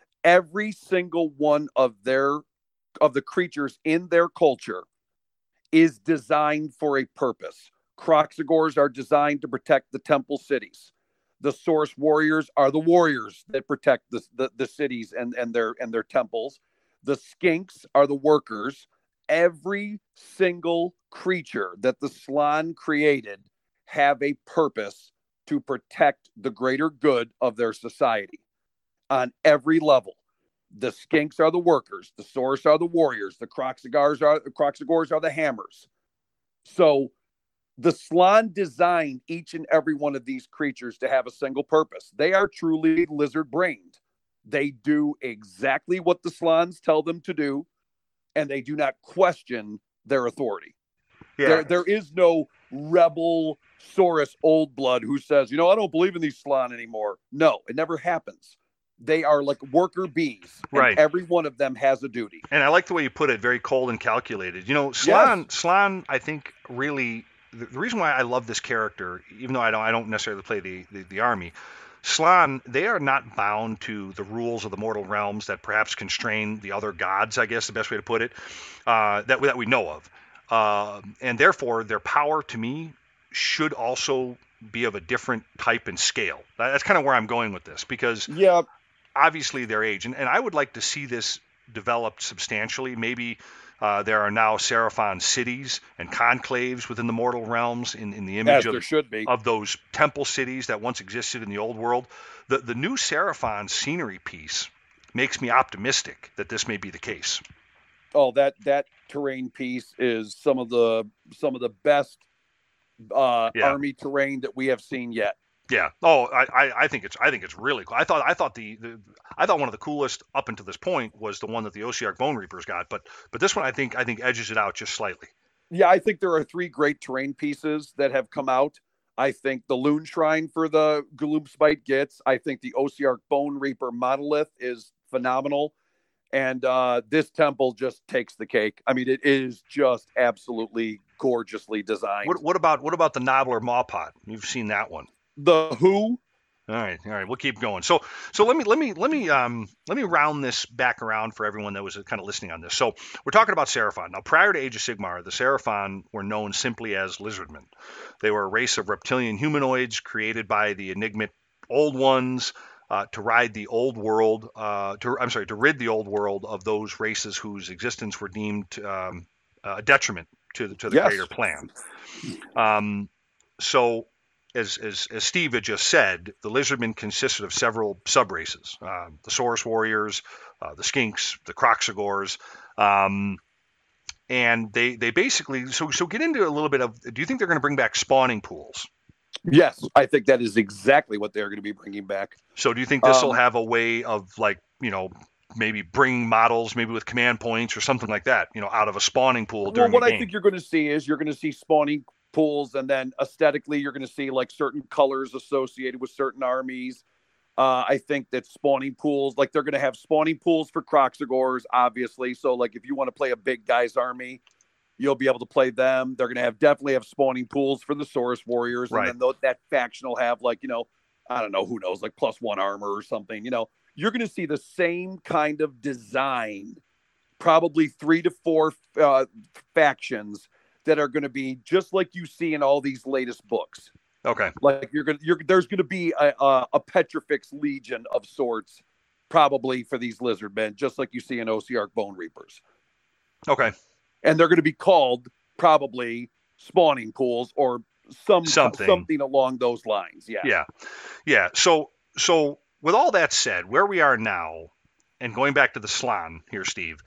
Speaker 4: Every single one of the creatures in their culture is designed for a purpose. Kroxigors are designed to protect the temple cities. The Source Warriors are the warriors that protect the cities and their temples. The Skinks are the workers. Every single creature that the Slann created have a purpose to protect the greater good of their society on every level. The Skinks are the workers. The Source are the warriors. The Kroxigors are the hammers. So the Slann designed each and every one of these creatures to have a single purpose. They are truly lizard-brained. They do exactly what the Slanns tell them to do, and they do not question their authority.
Speaker 3: Yeah.
Speaker 4: There is no rebel Saurus old blood who says, I don't believe in these Slann anymore. No, it never happens. They are like worker bees.
Speaker 3: Right.
Speaker 4: Every one of them has a duty.
Speaker 3: And I like the way you put it, very cold and calculated. Slann, I think, really, the reason why I love this character, even though I don't necessarily play the army, Slann, they are not bound to the rules of the mortal realms that perhaps constrain the other gods, I guess the best way to put it, that we know of. And therefore, their power, to me, should also be of a different type and scale. That's kind of where I'm going with this, because obviously their age, and I would like to see this developed substantially. Maybe there are now Seraphon cities and conclaves within the mortal realms in the image of those temple cities that once existed in the old world. The new Seraphon scenery piece makes me optimistic that this may be the case.
Speaker 4: Oh, that terrain piece is some of the best army terrain that we have seen yet.
Speaker 3: Yeah. Oh, I think it's really cool. I thought one of the coolest up until this point was the one that the Ossiarch Bone Reapers got, but this one I think edges it out just slightly.
Speaker 4: Yeah, I think there are 3 great terrain pieces that have come out. I think the Loon Shrine for the Gloomspite gets. I think the Ossiarch Bone Reaper monolith is phenomenal, and this temple just takes the cake. I mean, it is just absolutely gorgeously designed.
Speaker 3: What about the Nobbler Mawpot? You've seen that one.
Speaker 4: The who?
Speaker 3: All right. We'll keep going. So let me round this back around for everyone that was kind of listening on this. So we're talking about Seraphon. Now, prior to Age of Sigmar, the Seraphon were known simply as lizardmen. They were a race of reptilian humanoids created by the enigmatic Old Ones to rid the old world of those races whose existence were deemed a detriment to the greater plan. So. As Steve had just said, the lizardmen consisted of several sub-races, the Saurus Warriors, the Skinks, the Kroxigors, and they basically, so get into a little bit of, do you think they're going to bring back spawning pools?
Speaker 4: Yes, I think that is exactly what they're going to be bringing back.
Speaker 3: So do you think this will have a way of, like, maybe bring models, maybe with command points or something like that, out of a spawning pool during the game?
Speaker 4: I think you're going to see is you're going to see spawning pools, and then aesthetically you're going to see like certain colors associated with certain armies. I think that spawning pools, like they're going to have spawning pools for Kroxigors, obviously. So like if you want to play a big guy's army, you'll be able to play them. They're going to definitely have spawning pools for the Saurus Warriors.
Speaker 3: Right.
Speaker 4: And then that faction will have like, I don't know, who knows, like +1 armor or something. You're going to see the same kind of design, probably 3 to 4 factions that are going to be just like you see in all these latest books.
Speaker 3: Okay.
Speaker 4: Like there's going to be a Petrifex Legion of sorts, probably for these lizardmen, just like you see in Ossiarch Bone Reapers.
Speaker 3: Okay.
Speaker 4: And they're going to be called probably spawning pools or something along those lines. Yeah.
Speaker 3: Yeah. So with all that said, where we are now, and going back to the Slann here, Steve,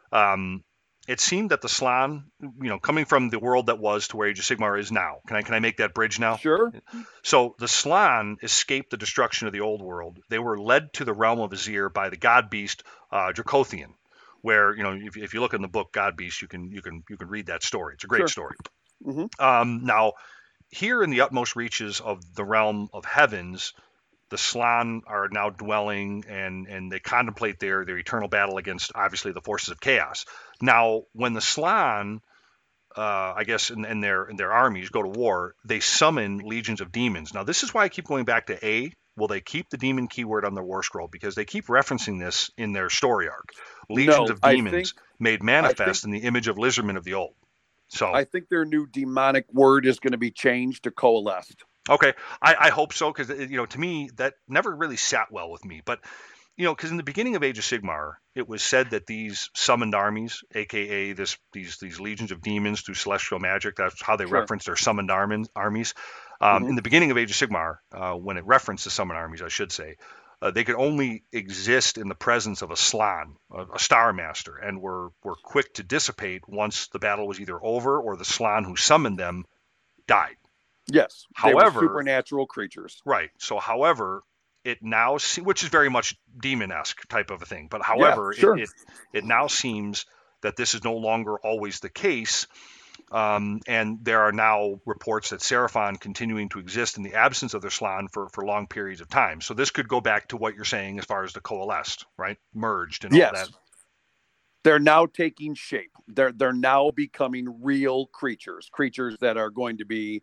Speaker 3: it seemed that the Slann, coming from the world that was to where Age of Sigmar is now. Can I make that bridge now?
Speaker 4: Sure.
Speaker 3: So the Slann escaped the destruction of the old world. They were led to the realm of Azir by the god beast Dracothian, where if you look in the book God Beast, you can read that story. It's a great story.
Speaker 4: Mm-hmm.
Speaker 3: Now, here in the utmost reaches of the realm of heavens, the Slann are now dwelling, and they contemplate their eternal battle against, obviously, the forces of chaos. Now, when the Slann, I guess, in their armies go to war, they summon legions of demons. Now, this is why I keep going back to will they keep the demon keyword on their war scroll? Because they keep referencing this in their story arc. Legions of demons made manifest in the image of lizardmen of the old. So
Speaker 4: I think their new demonic word is going to be changed to coalesced.
Speaker 3: Okay, I hope so, because to me that never really sat well with me. But because in the beginning of Age of Sigmar, it was said that these summoned armies, aka these legions of demons through celestial magic, that's how they
Speaker 4: Sure.
Speaker 3: reference their summoned armies.
Speaker 4: Mhm.
Speaker 3: In the beginning of Age of Sigmar, when it referenced the summoned armies, I should say, they could only exist in the presence of a Slann, a Star Master, and were quick to dissipate once the battle was either over or the Slann who summoned them died.
Speaker 4: Yes,
Speaker 3: However,
Speaker 4: they were supernatural creatures.
Speaker 3: Right. So, however, it now, which is very much demon-esque type of a thing, but however,
Speaker 4: sure.
Speaker 3: it now seems that this is no longer always the case. And there are now reports that Seraphon continuing to exist in the absence of their Slann for long periods of time. So this could go back to what you're saying as far as the coalesced, right? Merged and all that.
Speaker 4: They're now taking shape. They're now becoming real creatures that are going to be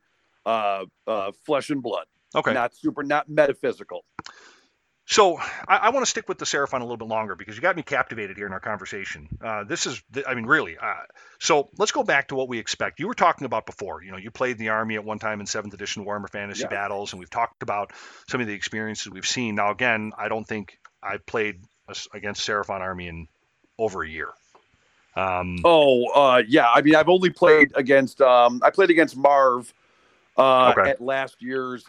Speaker 4: flesh and blood.
Speaker 3: Okay.
Speaker 4: Not metaphysical.
Speaker 3: So I want to stick with the Seraphon a little bit longer because you got me captivated here in our conversation. Really. So let's go back to what we expect. You were talking about before. You played the army at one time in 7th edition Warhammer Fantasy Battles, and we've talked about some of the experiences we've seen. Now, again, I don't think I've played against Seraphon army in over a year.
Speaker 4: I've only played against. I played against Marv at last year's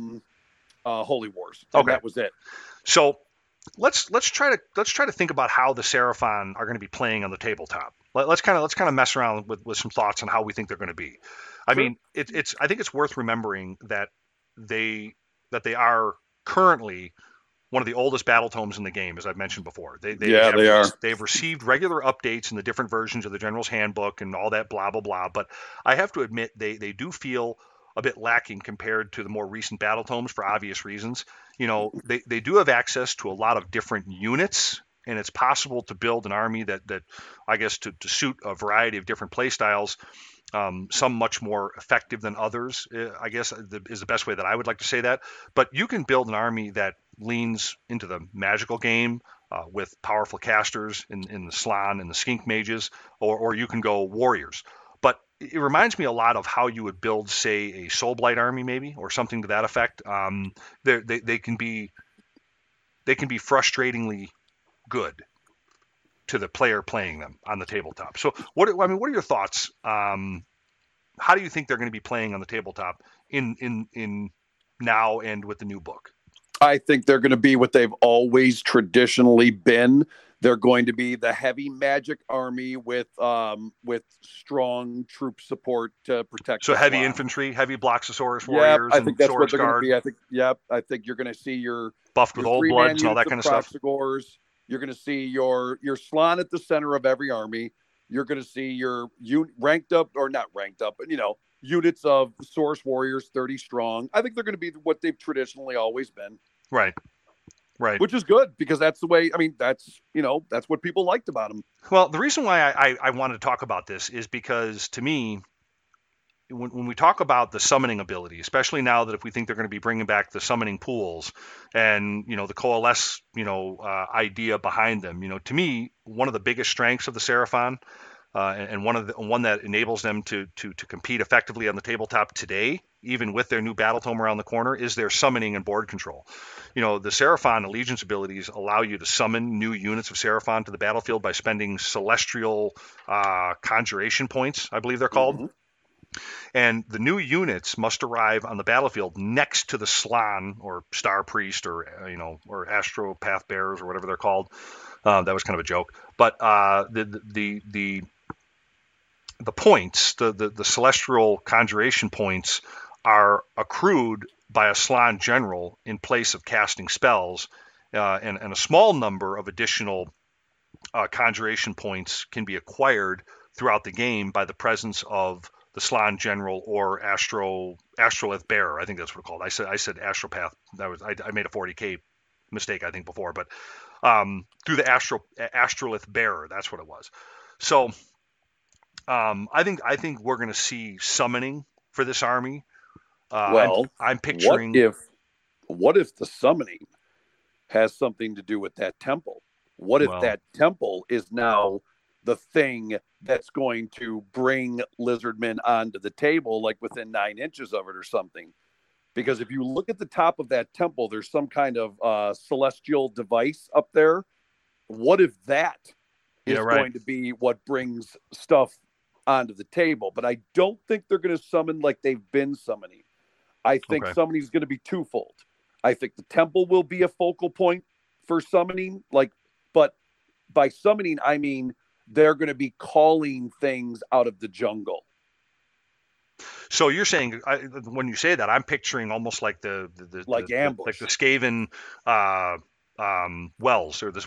Speaker 4: Holy Wars. And that was it.
Speaker 3: So let's try to think about how the Seraphon are going to be playing on the tabletop. Let's kind of mess around with some thoughts on how we think they're going to be. I mean, I think it's worth remembering that they are currently one of the oldest battle tomes in the game, as I've mentioned before. They are. They've received regular updates in the different versions of the General's Handbook and all that blah blah blah. But I have to admit they do feel a bit lacking compared to the more recent battle tomes for obvious reasons. They do have access to a lot of different units, and it's possible to build an army that I guess to suit a variety of different play styles. Some much more effective than others, I guess is the best way that I would like to say that. But you can build an army that leans into the magical game with powerful casters in the Slann and the Skink Mages, or you can go warriors. But it reminds me a lot of how you would build, say, a Soul Blight army, maybe, or something to that effect. They can be frustratingly good to the player playing them on the tabletop. So, what are your thoughts? How do you think they're going to be playing on the tabletop in now and with the new book?
Speaker 4: I think they're going to be what they've always traditionally been. They're going to be the heavy magic army with strong troop support to protect.
Speaker 3: So heavy infantry, heavy Bloxosaurus warriors.
Speaker 4: I think that's what they're
Speaker 3: going
Speaker 4: to be. I think you're going to see your
Speaker 3: buffed with old bloods and all that kind of stuff.
Speaker 4: You're going to see your Slann at the center of every army. You're going to see your ranked up or not ranked up, but units of Source warriors, 30 strong. I think they're going to be what they've traditionally always been.
Speaker 3: Right.
Speaker 4: Which is good because that's the way. I mean, that's what people liked about them.
Speaker 3: Well, the reason why I wanted to talk about this is because to me, when we talk about the summoning ability, especially now that if we think they're going to be bringing back the summoning pools and the coalesce idea behind them, to me, one of the biggest strengths of the Seraphon and one that enables them to compete effectively on the tabletop today, even with their new battle tome around the corner, is their summoning and board control. The Seraphon Allegiance abilities allow you to summon new units of Seraphon to the battlefield by spending celestial conjuration points, I believe they're called. Mm-hmm. And the new units must arrive on the battlefield next to the Slann or Star Priest or Astropath Bearers or whatever they're called. That was kind of a joke, but the points, the celestial conjuration points, are accrued by a Slann general in place of casting spells, and a small number of additional conjuration points can be acquired throughout the game by the presence of the Slann general or Astrolith bearer. I think that's what it's called. I said Astropath. I made a 40K mistake, I think, before, but through the Astrolith bearer, that's what it was. So I think we're going to see summoning for this army. I'm picturing.
Speaker 4: What if the summoning has something to do with that temple? What if that temple is now the thing that's going to bring Lizardmen onto the table, like within 9 inches of it or something. Because if you look at the top of that temple, there's some kind of celestial device up there. What if that is going to be what brings stuff onto the table? But I don't think they're going to summon like they've been summoning. I think summoning is going to be twofold. I think the temple will be a focal point for summoning, but by summoning, I mean they're going to be calling things out of the jungle.
Speaker 3: So you're saying when you say that, I'm picturing almost like the
Speaker 4: ambush,
Speaker 3: like the Skaven wells, or this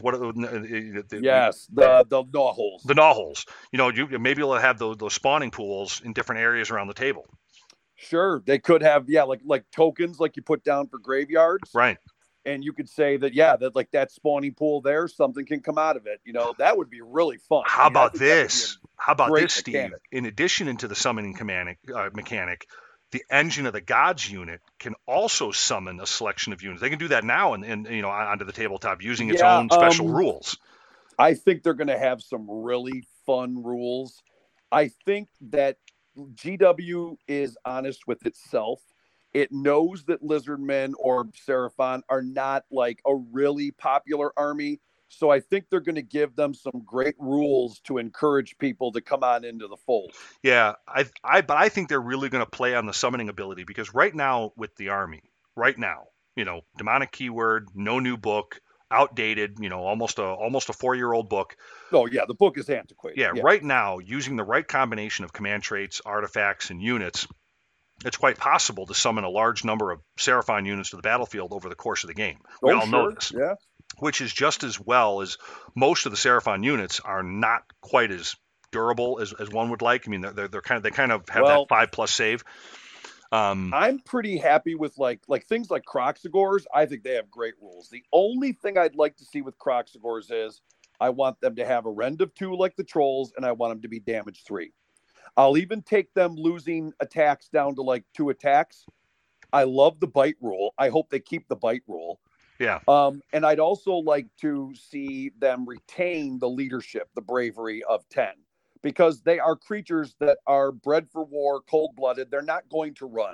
Speaker 4: the gnaw holes.
Speaker 3: The gnaw holes. Maybe you'll have those spawning pools in different areas around the table.
Speaker 4: Sure, they could have like tokens like you put down for graveyards,
Speaker 3: right?
Speaker 4: And you could say that that spawning pool there, something can come out of it. That would be really fun.
Speaker 3: How about this, Steve? Mechanic. In addition into the summoning mechanic, the Engine of the Gods unit can also summon a selection of units. They can do that now and onto the tabletop using its own special rules.
Speaker 4: I think they're going to have some really fun rules. I think that GW is honest with itself. It knows that Lizardmen or Seraphon are not like a really popular army. So I think they're going to give them some great rules to encourage people to come on into the fold.
Speaker 3: Yeah, but I think they're really going to play on the summoning ability, because right now with the army, demonic keyword, no new book, outdated, almost a 4-year-old book.
Speaker 4: Oh yeah, the book is antiquated.
Speaker 3: Yeah, right now, using the right combination of command traits, artifacts, and units, it's quite possible to summon a large number of Seraphon units to the battlefield over the course of the game. We all know this.
Speaker 4: Yeah.
Speaker 3: Which is just as well as most of the Seraphon units are not quite as durable as one would like. I mean, they kind of have that 5+ save.
Speaker 4: I'm pretty happy with like things like Kroxigors. I think they have great rules. The only thing I'd like to see with Kroxigors is I want them to have a rend of 2 like the trolls, and I want them to be damage 3. I'll even take them losing attacks down to like 2 attacks. I love the bite rule. I hope they keep the bite rule.
Speaker 3: Yeah.
Speaker 4: And I'd also like to see them retain the leadership, the bravery of 10, because they are creatures that are bred for war, cold-blooded. They're not going to run.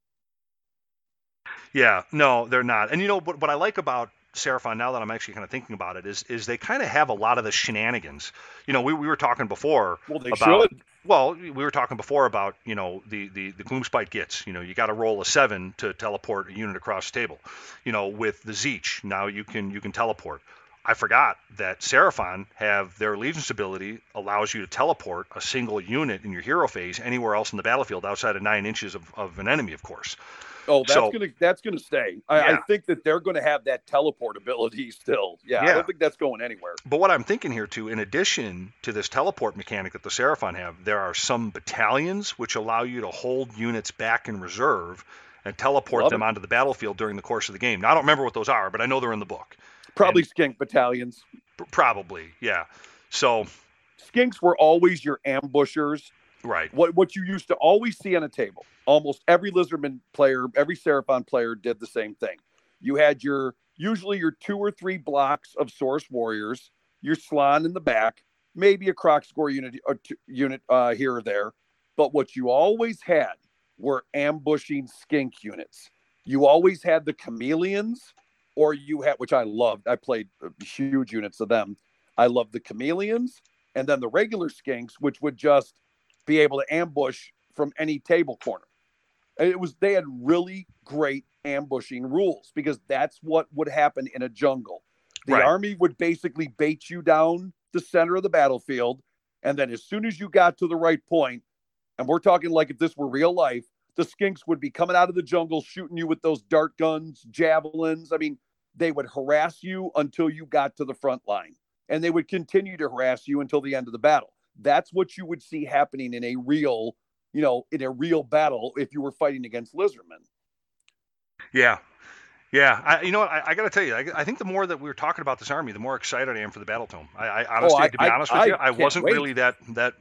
Speaker 3: Yeah, no, they're not. And what I like about Seraphon, now that I'm actually kind of thinking about it, is they kind of have a lot of the shenanigans. We were talking before.
Speaker 4: Well, they
Speaker 3: about,
Speaker 4: should.
Speaker 3: Well, we were talking before about the Gloomspite Gits. You got to roll a 7 to teleport a unit across the table. With the Zeech, now you can teleport. I forgot that Seraphon have their Allegiance ability allows you to teleport a single unit in your hero phase anywhere else in the battlefield outside of 9 inches of an enemy, of course.
Speaker 4: Oh, that's gonna stay. I think that they're going to have that teleport ability still. Yeah, I don't think that's going anywhere.
Speaker 3: But what I'm thinking here too, in addition to this teleport mechanic that the Seraphon have, there are some battalions which allow you to hold units back in reserve and teleport them onto the battlefield during the course of the game. Now, I don't remember what those are, but I know they're in the book.
Speaker 4: Probably skink battalions.
Speaker 3: Probably, yeah. So
Speaker 4: skinks were always your ambushers.
Speaker 3: Right.
Speaker 4: What you used to always see on a table. Almost every Lizardman player, every Seraphon player did the same thing. You had usually your 2 or 3 blocks of Source Warriors, your Slann in the back, maybe a Kroxigor unit here or there. But what you always had were ambushing skink units. You always had the Chameleons, or you had, which I loved. I played huge units of them. I loved the Chameleons, and then the regular skinks, which would just be able to ambush from any table corner. They had really great ambushing rules, because that's what would happen in a jungle. The army would basically bait you down the center of the battlefield, and then as soon as you got to the right point, and we're talking like if this were real life, the skinks would be coming out of the jungle shooting you with those dart guns, javelins. I mean, they would harass you until you got to the front line, and they would continue to harass you until the end of the battle. That's what you would see happening in a real battle if you were fighting against Lizardmen.
Speaker 3: Yeah. Yeah. I got to tell you, I think the more that we were talking about this army, the more excited I am for the Battle Tome. I honestly, to be honest with you, I wasn't really that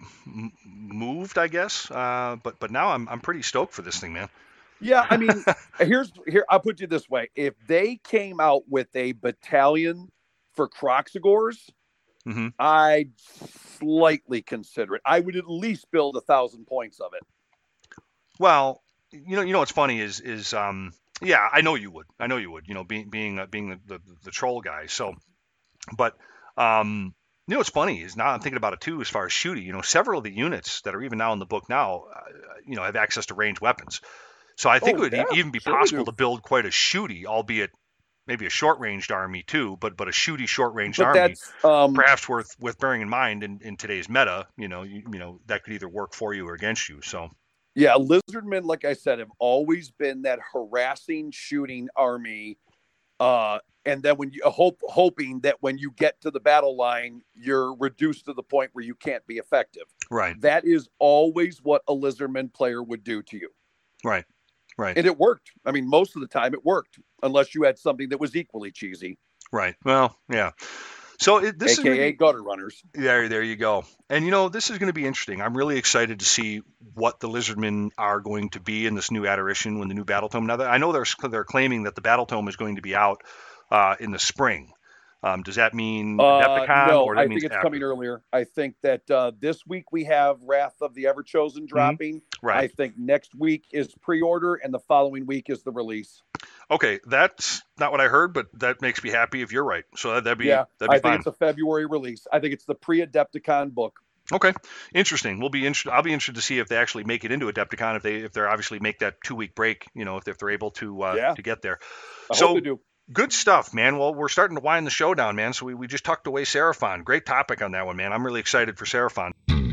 Speaker 3: moved, I guess. But now I'm pretty stoked for this thing, man.
Speaker 4: Yeah. I mean, here, I'll put it this way. If they came out with a battalion for Kroxigors, I'd slightly consider it. I would at least build 1,000 points of it.
Speaker 3: Well, you know what's funny is yeah, I know you would. You know, being the troll guy. So, but you know what's funny is now I'm thinking about it too as far as shooting. You know, several of the units that are even now in the book now, you know, have access to ranged weapons. So I think it would even be possible to build quite a shooty, albeit maybe a short-ranged army too, but a shooty short-ranged army,
Speaker 4: that's
Speaker 3: perhaps worth bearing in mind in today's meta. You know that could either work for you or against you. So.
Speaker 4: Yeah, Lizardmen, like I said, have always been that harassing shooting army. And then when you hoping that when you get to the battle line, you're reduced to the point where you can't be effective.
Speaker 3: Right.
Speaker 4: That is always what a Lizardman player would do to you.
Speaker 3: Right. Right.
Speaker 4: And it worked. I mean, most of the time it worked, unless you had something that was equally cheesy.
Speaker 3: Right. Well, yeah. So this
Speaker 4: AKA
Speaker 3: is
Speaker 4: gutter runners.
Speaker 3: there you go. And you know, this is going to be interesting. I'm really excited to see what the Lizardmen are going to be in this new Adoration when the new Battle Tome. Now, I know they're claiming that the Battle Tome is going to be out in the spring. Does that mean Adepticon?
Speaker 4: No,
Speaker 3: or
Speaker 4: I think it's coming earlier. I think that this week we have Wrath of the Everchosen dropping.
Speaker 3: Right.
Speaker 4: I think next week is pre-order, and the following week is the release.
Speaker 3: Okay, that's not what I heard, but that makes me happy if you're right. So that'd be
Speaker 4: I
Speaker 3: fine.
Speaker 4: think it's a February release. I think it's the pre-Adepticon book.
Speaker 3: Okay, interesting. I'll be interested to see if they actually make it into Adepticon. If they're obviously make that 2-week break. You know, if they're able to get there.
Speaker 4: I hope they do.
Speaker 3: Good stuff, man. Well, we're starting to wind the show down, man. So we just tucked away Seraphon. Great topic on that one, man. I'm really excited for Seraphon.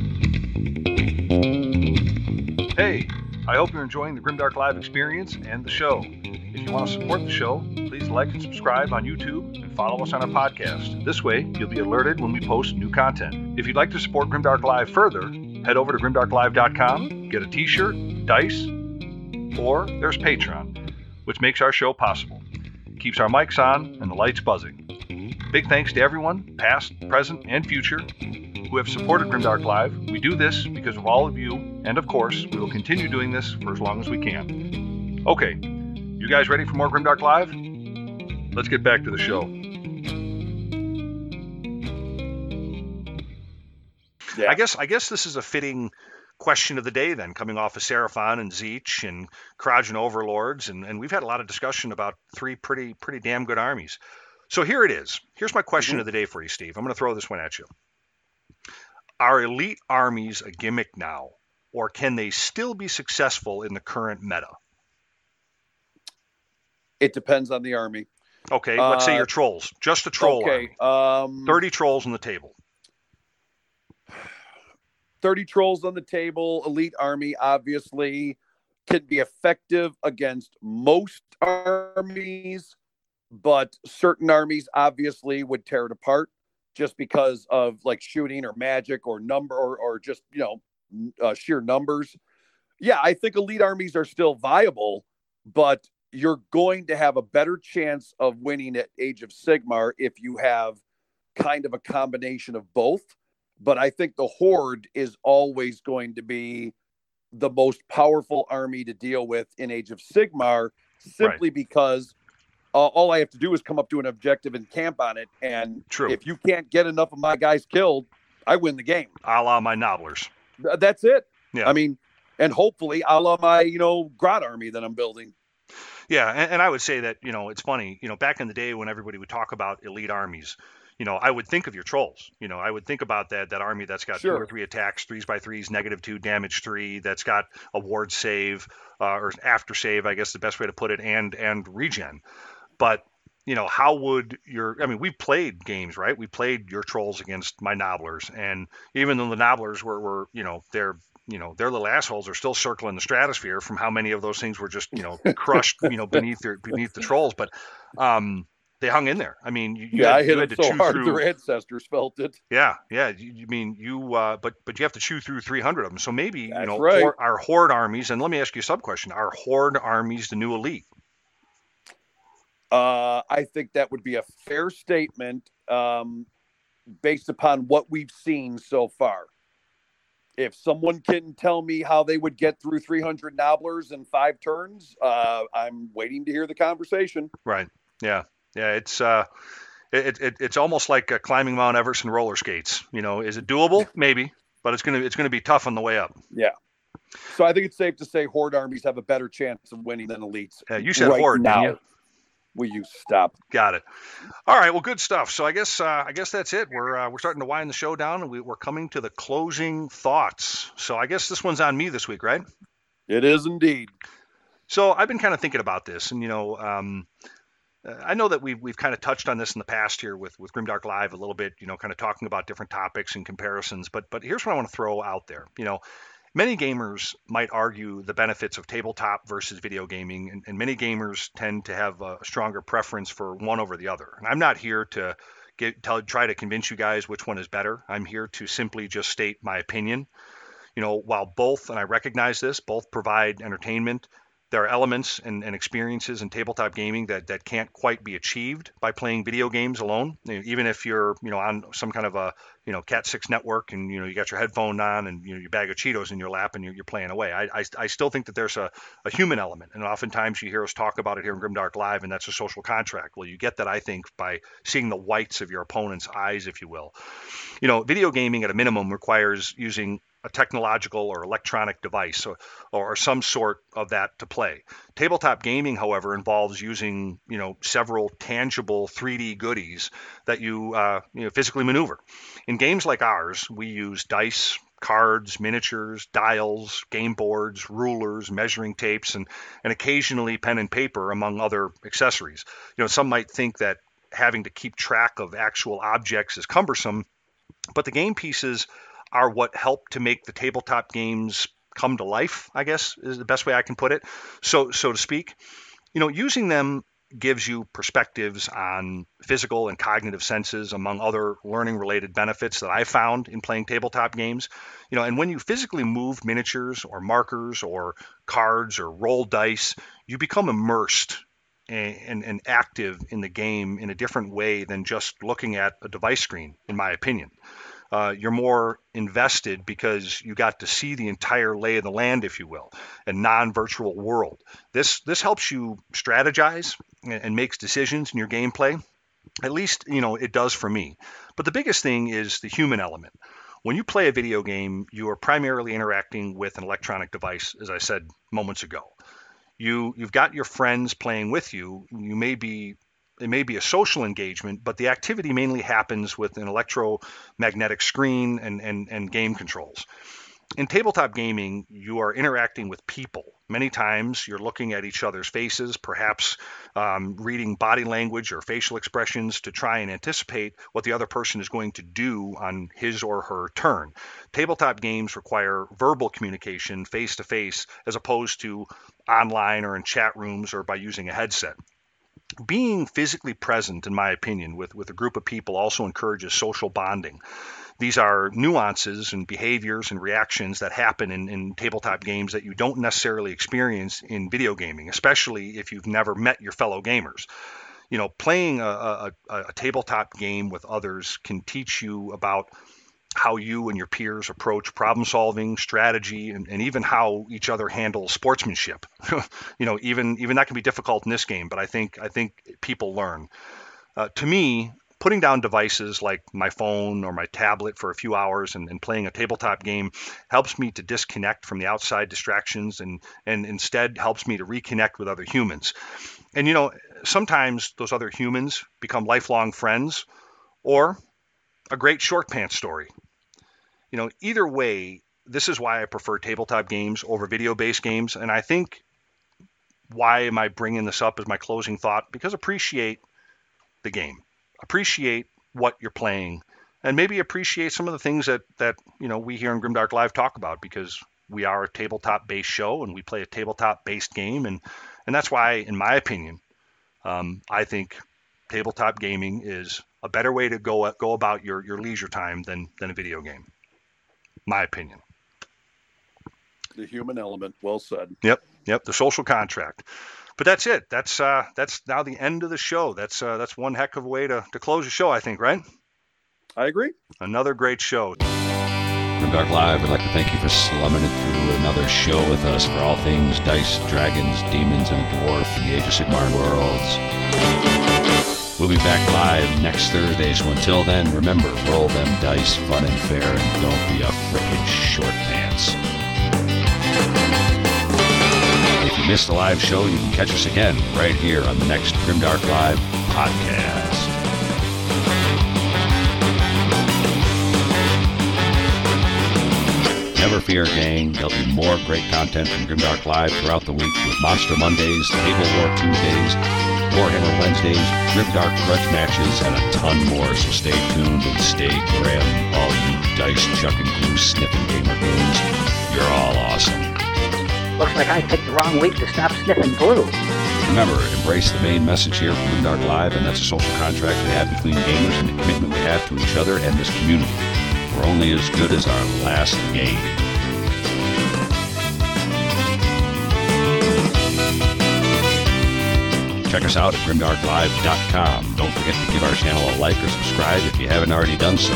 Speaker 3: Hey, I hope you're enjoying the Grimdark Live experience and the show. If you want to support the show, please like and subscribe on YouTube and follow us on our podcast. This way, you'll be alerted when we post new content. If you'd like to support Grimdark Live further, head over to grimdarklive.com, get a t-shirt, dice, or there's Patreon, which makes our show possible. Keeps our mics on and the lights buzzing. Big thanks to everyone, past, present, and future, who have supported Grimdark Live. We do this because of all of you, and of course, we will continue doing this for as long as we can. Okay, you guys ready for more Grimdark Live? Let's get back to the show.
Speaker 4: Yeah.
Speaker 3: I guess this is a fitting question of the day then, coming off of Seraphon and Tzeentch and Krajan Overlords, and we've had a lot of discussion about 3 pretty damn good armies. So here it is. Here's my question of the day for you, Steve. I'm going to throw this one at you. Are elite armies a gimmick now, or can they still be successful in the current meta?
Speaker 4: It depends on the army.
Speaker 3: Okay, let's say your trolls. Just a troll army. 30 trolls on the table.
Speaker 4: 30 trolls on the table. Elite army obviously can be effective against most armies, but certain armies obviously would tear it apart just because of like shooting or magic or number or just, sheer numbers. Yeah, I think elite armies are still viable, but you're going to have a better chance of winning at Age of Sigmar if you have kind of a combination of both. But I think the Horde is always going to be the most powerful army to deal with in Age of Sigmar, simply because all I have to do is come up to an objective and camp on it. And if you can't get enough of my guys killed, I win the game.
Speaker 3: A la my Nobblers.
Speaker 4: That's it.
Speaker 3: Yeah.
Speaker 4: I mean, and hopefully a la my, Grot army that I'm building.
Speaker 3: Yeah, and I would say that, it's funny, back in the day when everybody would talk about elite armies, I would think of your trolls. I would think about that army that's got 2 or 3 attacks, 3x3s, -2, damage 3, that's got a ward save, or after save, I guess the best way to put it, and regen. But, how would we played games, right? We played your trolls against my Nobblers, and even though the Nobblers were their little assholes are still circling the stratosphere from how many of those things were just, crushed, beneath the trolls. But, they hung in there. I mean,
Speaker 4: I hit them so hard their ancestors felt it.
Speaker 3: Yeah. But you have to chew through 300 of them. So maybe
Speaker 4: right.
Speaker 3: Our Horde armies. And let me ask you a sub question: are Horde armies the new elite?
Speaker 4: I think that would be a fair statement, based upon what we've seen so far. If someone can tell me how they would get through 300 Nobblers in 5 turns, I'm waiting to hear the conversation.
Speaker 3: Right. Yeah. Yeah, It's almost like climbing Mount Everest in roller skates. Is it doable? Maybe, but it's gonna be tough on the way up.
Speaker 4: Yeah. So I think it's safe to say Horde armies have a better chance of winning than elites.
Speaker 3: You said Horde,
Speaker 4: now.
Speaker 3: Didn't you?
Speaker 4: Will you stop?
Speaker 3: Got it. All right. Well, good stuff. So I guess that's it. We're starting to wind the show down, and we're coming to the closing thoughts. So I guess this one's on me this week, right?
Speaker 4: It is indeed.
Speaker 3: So I've been kind of thinking about this, and I know that we've kind of touched on this in the past here with Grimdark Live a little bit, kind of talking about different topics and comparisons. But here's what I want to throw out there. Many gamers might argue the benefits of tabletop versus video gaming, and many gamers tend to have a stronger preference for one over the other. And I'm not here to try to convince you guys which one is better. I'm here to simply just state my opinion. While both, and I recognize this, both provide entertainment, there are elements and experiences in tabletop gaming that can't quite be achieved by playing video games alone. Even if you're, on some kind of a, Cat 6 network and, you got your headphone on and, your bag of Cheetos in your lap and you're playing away. I still think that there's a human element. And oftentimes you hear us talk about it here in Grimdark Live, and that's a social contract. Well, you get that, I think, by seeing the whites of your opponent's eyes, if you will. Video gaming at a minimum requires using a technological or electronic device or some sort of that to play. Tabletop gaming, however, involves using, several tangible 3D goodies that you physically maneuver. In games like ours, we use dice, cards, miniatures, dials, game boards, rulers, measuring tapes, and occasionally pen and paper, among other accessories. Some might think that having to keep track of actual objects is cumbersome, but the game pieces are what help to make the tabletop games come to life, I guess, is the best way I can put it, so to speak. Using them gives you perspectives on physical and cognitive senses, among other learning-related benefits that I found in playing tabletop games. And when you physically move miniatures or markers or cards or roll dice, you become immersed and active in the game in a different way than just looking at a device screen, in my opinion. You're more invested because you got to see the entire lay of the land, if you will, a non-virtual world. This helps you strategize and makes decisions in your gameplay. At least, it does for me. But the biggest thing is the human element. When you play a video game, you are primarily interacting with an electronic device, as I said moments ago. You've got your friends playing with you. It may be a social engagement, but the activity mainly happens with an electromagnetic screen and game controls. In tabletop gaming, you are interacting with people. Many times you're looking at each other's faces, perhaps reading body language or facial expressions to try and anticipate what the other person is going to do on his or her turn. Tabletop games require verbal communication face-to-face as opposed to online or in chat rooms or by using a headset. Being physically present, in my opinion, with a group of people also encourages social bonding. These are nuances and behaviors and reactions that happen in tabletop games that you don't necessarily experience in video gaming, especially if you've never met your fellow gamers. Playing a tabletop game with others can teach you about how you and your peers approach problem solving, strategy, and even how each other handles sportsmanship. Even that can be difficult in this game, but I think people learn. To me, putting down devices like my phone or my tablet for a few hours and playing a tabletop game helps me to disconnect from the outside distractions and instead helps me to reconnect with other humans. And sometimes those other humans become lifelong friends or a great short pants story. Either way, this is why I prefer tabletop games over video-based games. And I think why am I bringing this up as my closing thought? Because appreciate the game, appreciate what you're playing, and maybe appreciate some of the things that we here in Grimdark Live talk about, because we are a tabletop-based show and we play a tabletop-based game. And that's why, in my opinion, I think tabletop gaming is a better way to go about your leisure time than a video game. My opinion.
Speaker 4: The human element. Well said.
Speaker 3: Yep. The social contract. But that's it. That's now the end of the show. That's one heck of a way to close the show, I think, right?
Speaker 4: I agree.
Speaker 3: Another great show.
Speaker 2: Grimdark Live would like to thank you for slumming it through another show with us for all things dice, dragons, demons, and a dwarf in the Age of Sigmar worlds. We'll be back live next Thursday, so until then, remember, roll them dice fun and fair, and don't be a frickin' short pants. If you missed the live show, you can catch us again right here on the next Grimdark Live podcast. Never fear, gang. There'll be more great content from Grimdark Live throughout the week with Monster Mondays, Table War Tuesdays, Warhammer Wednesdays, Grimdark grudge matches, and a ton more. So stay tuned and stay grim, all you dice chucking, glue sniffing gamer goons. You're all awesome.
Speaker 6: Looks like I picked the wrong week to stop sniffing glue.
Speaker 2: Remember, embrace the main message here from Grimdark Live, and that's a social contract we have between gamers and the commitment we have to each other and this community. We're only as good as our last game. Check us out at grimdarklive.com. Don't forget to give our channel a like or subscribe if you haven't already done so.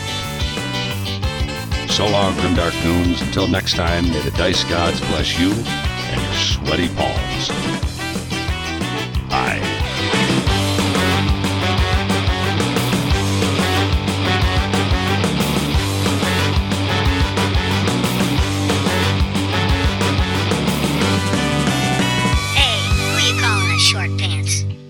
Speaker 2: So long, Grimdark Goons. Until next time, may the dice gods bless you and your sweaty palms.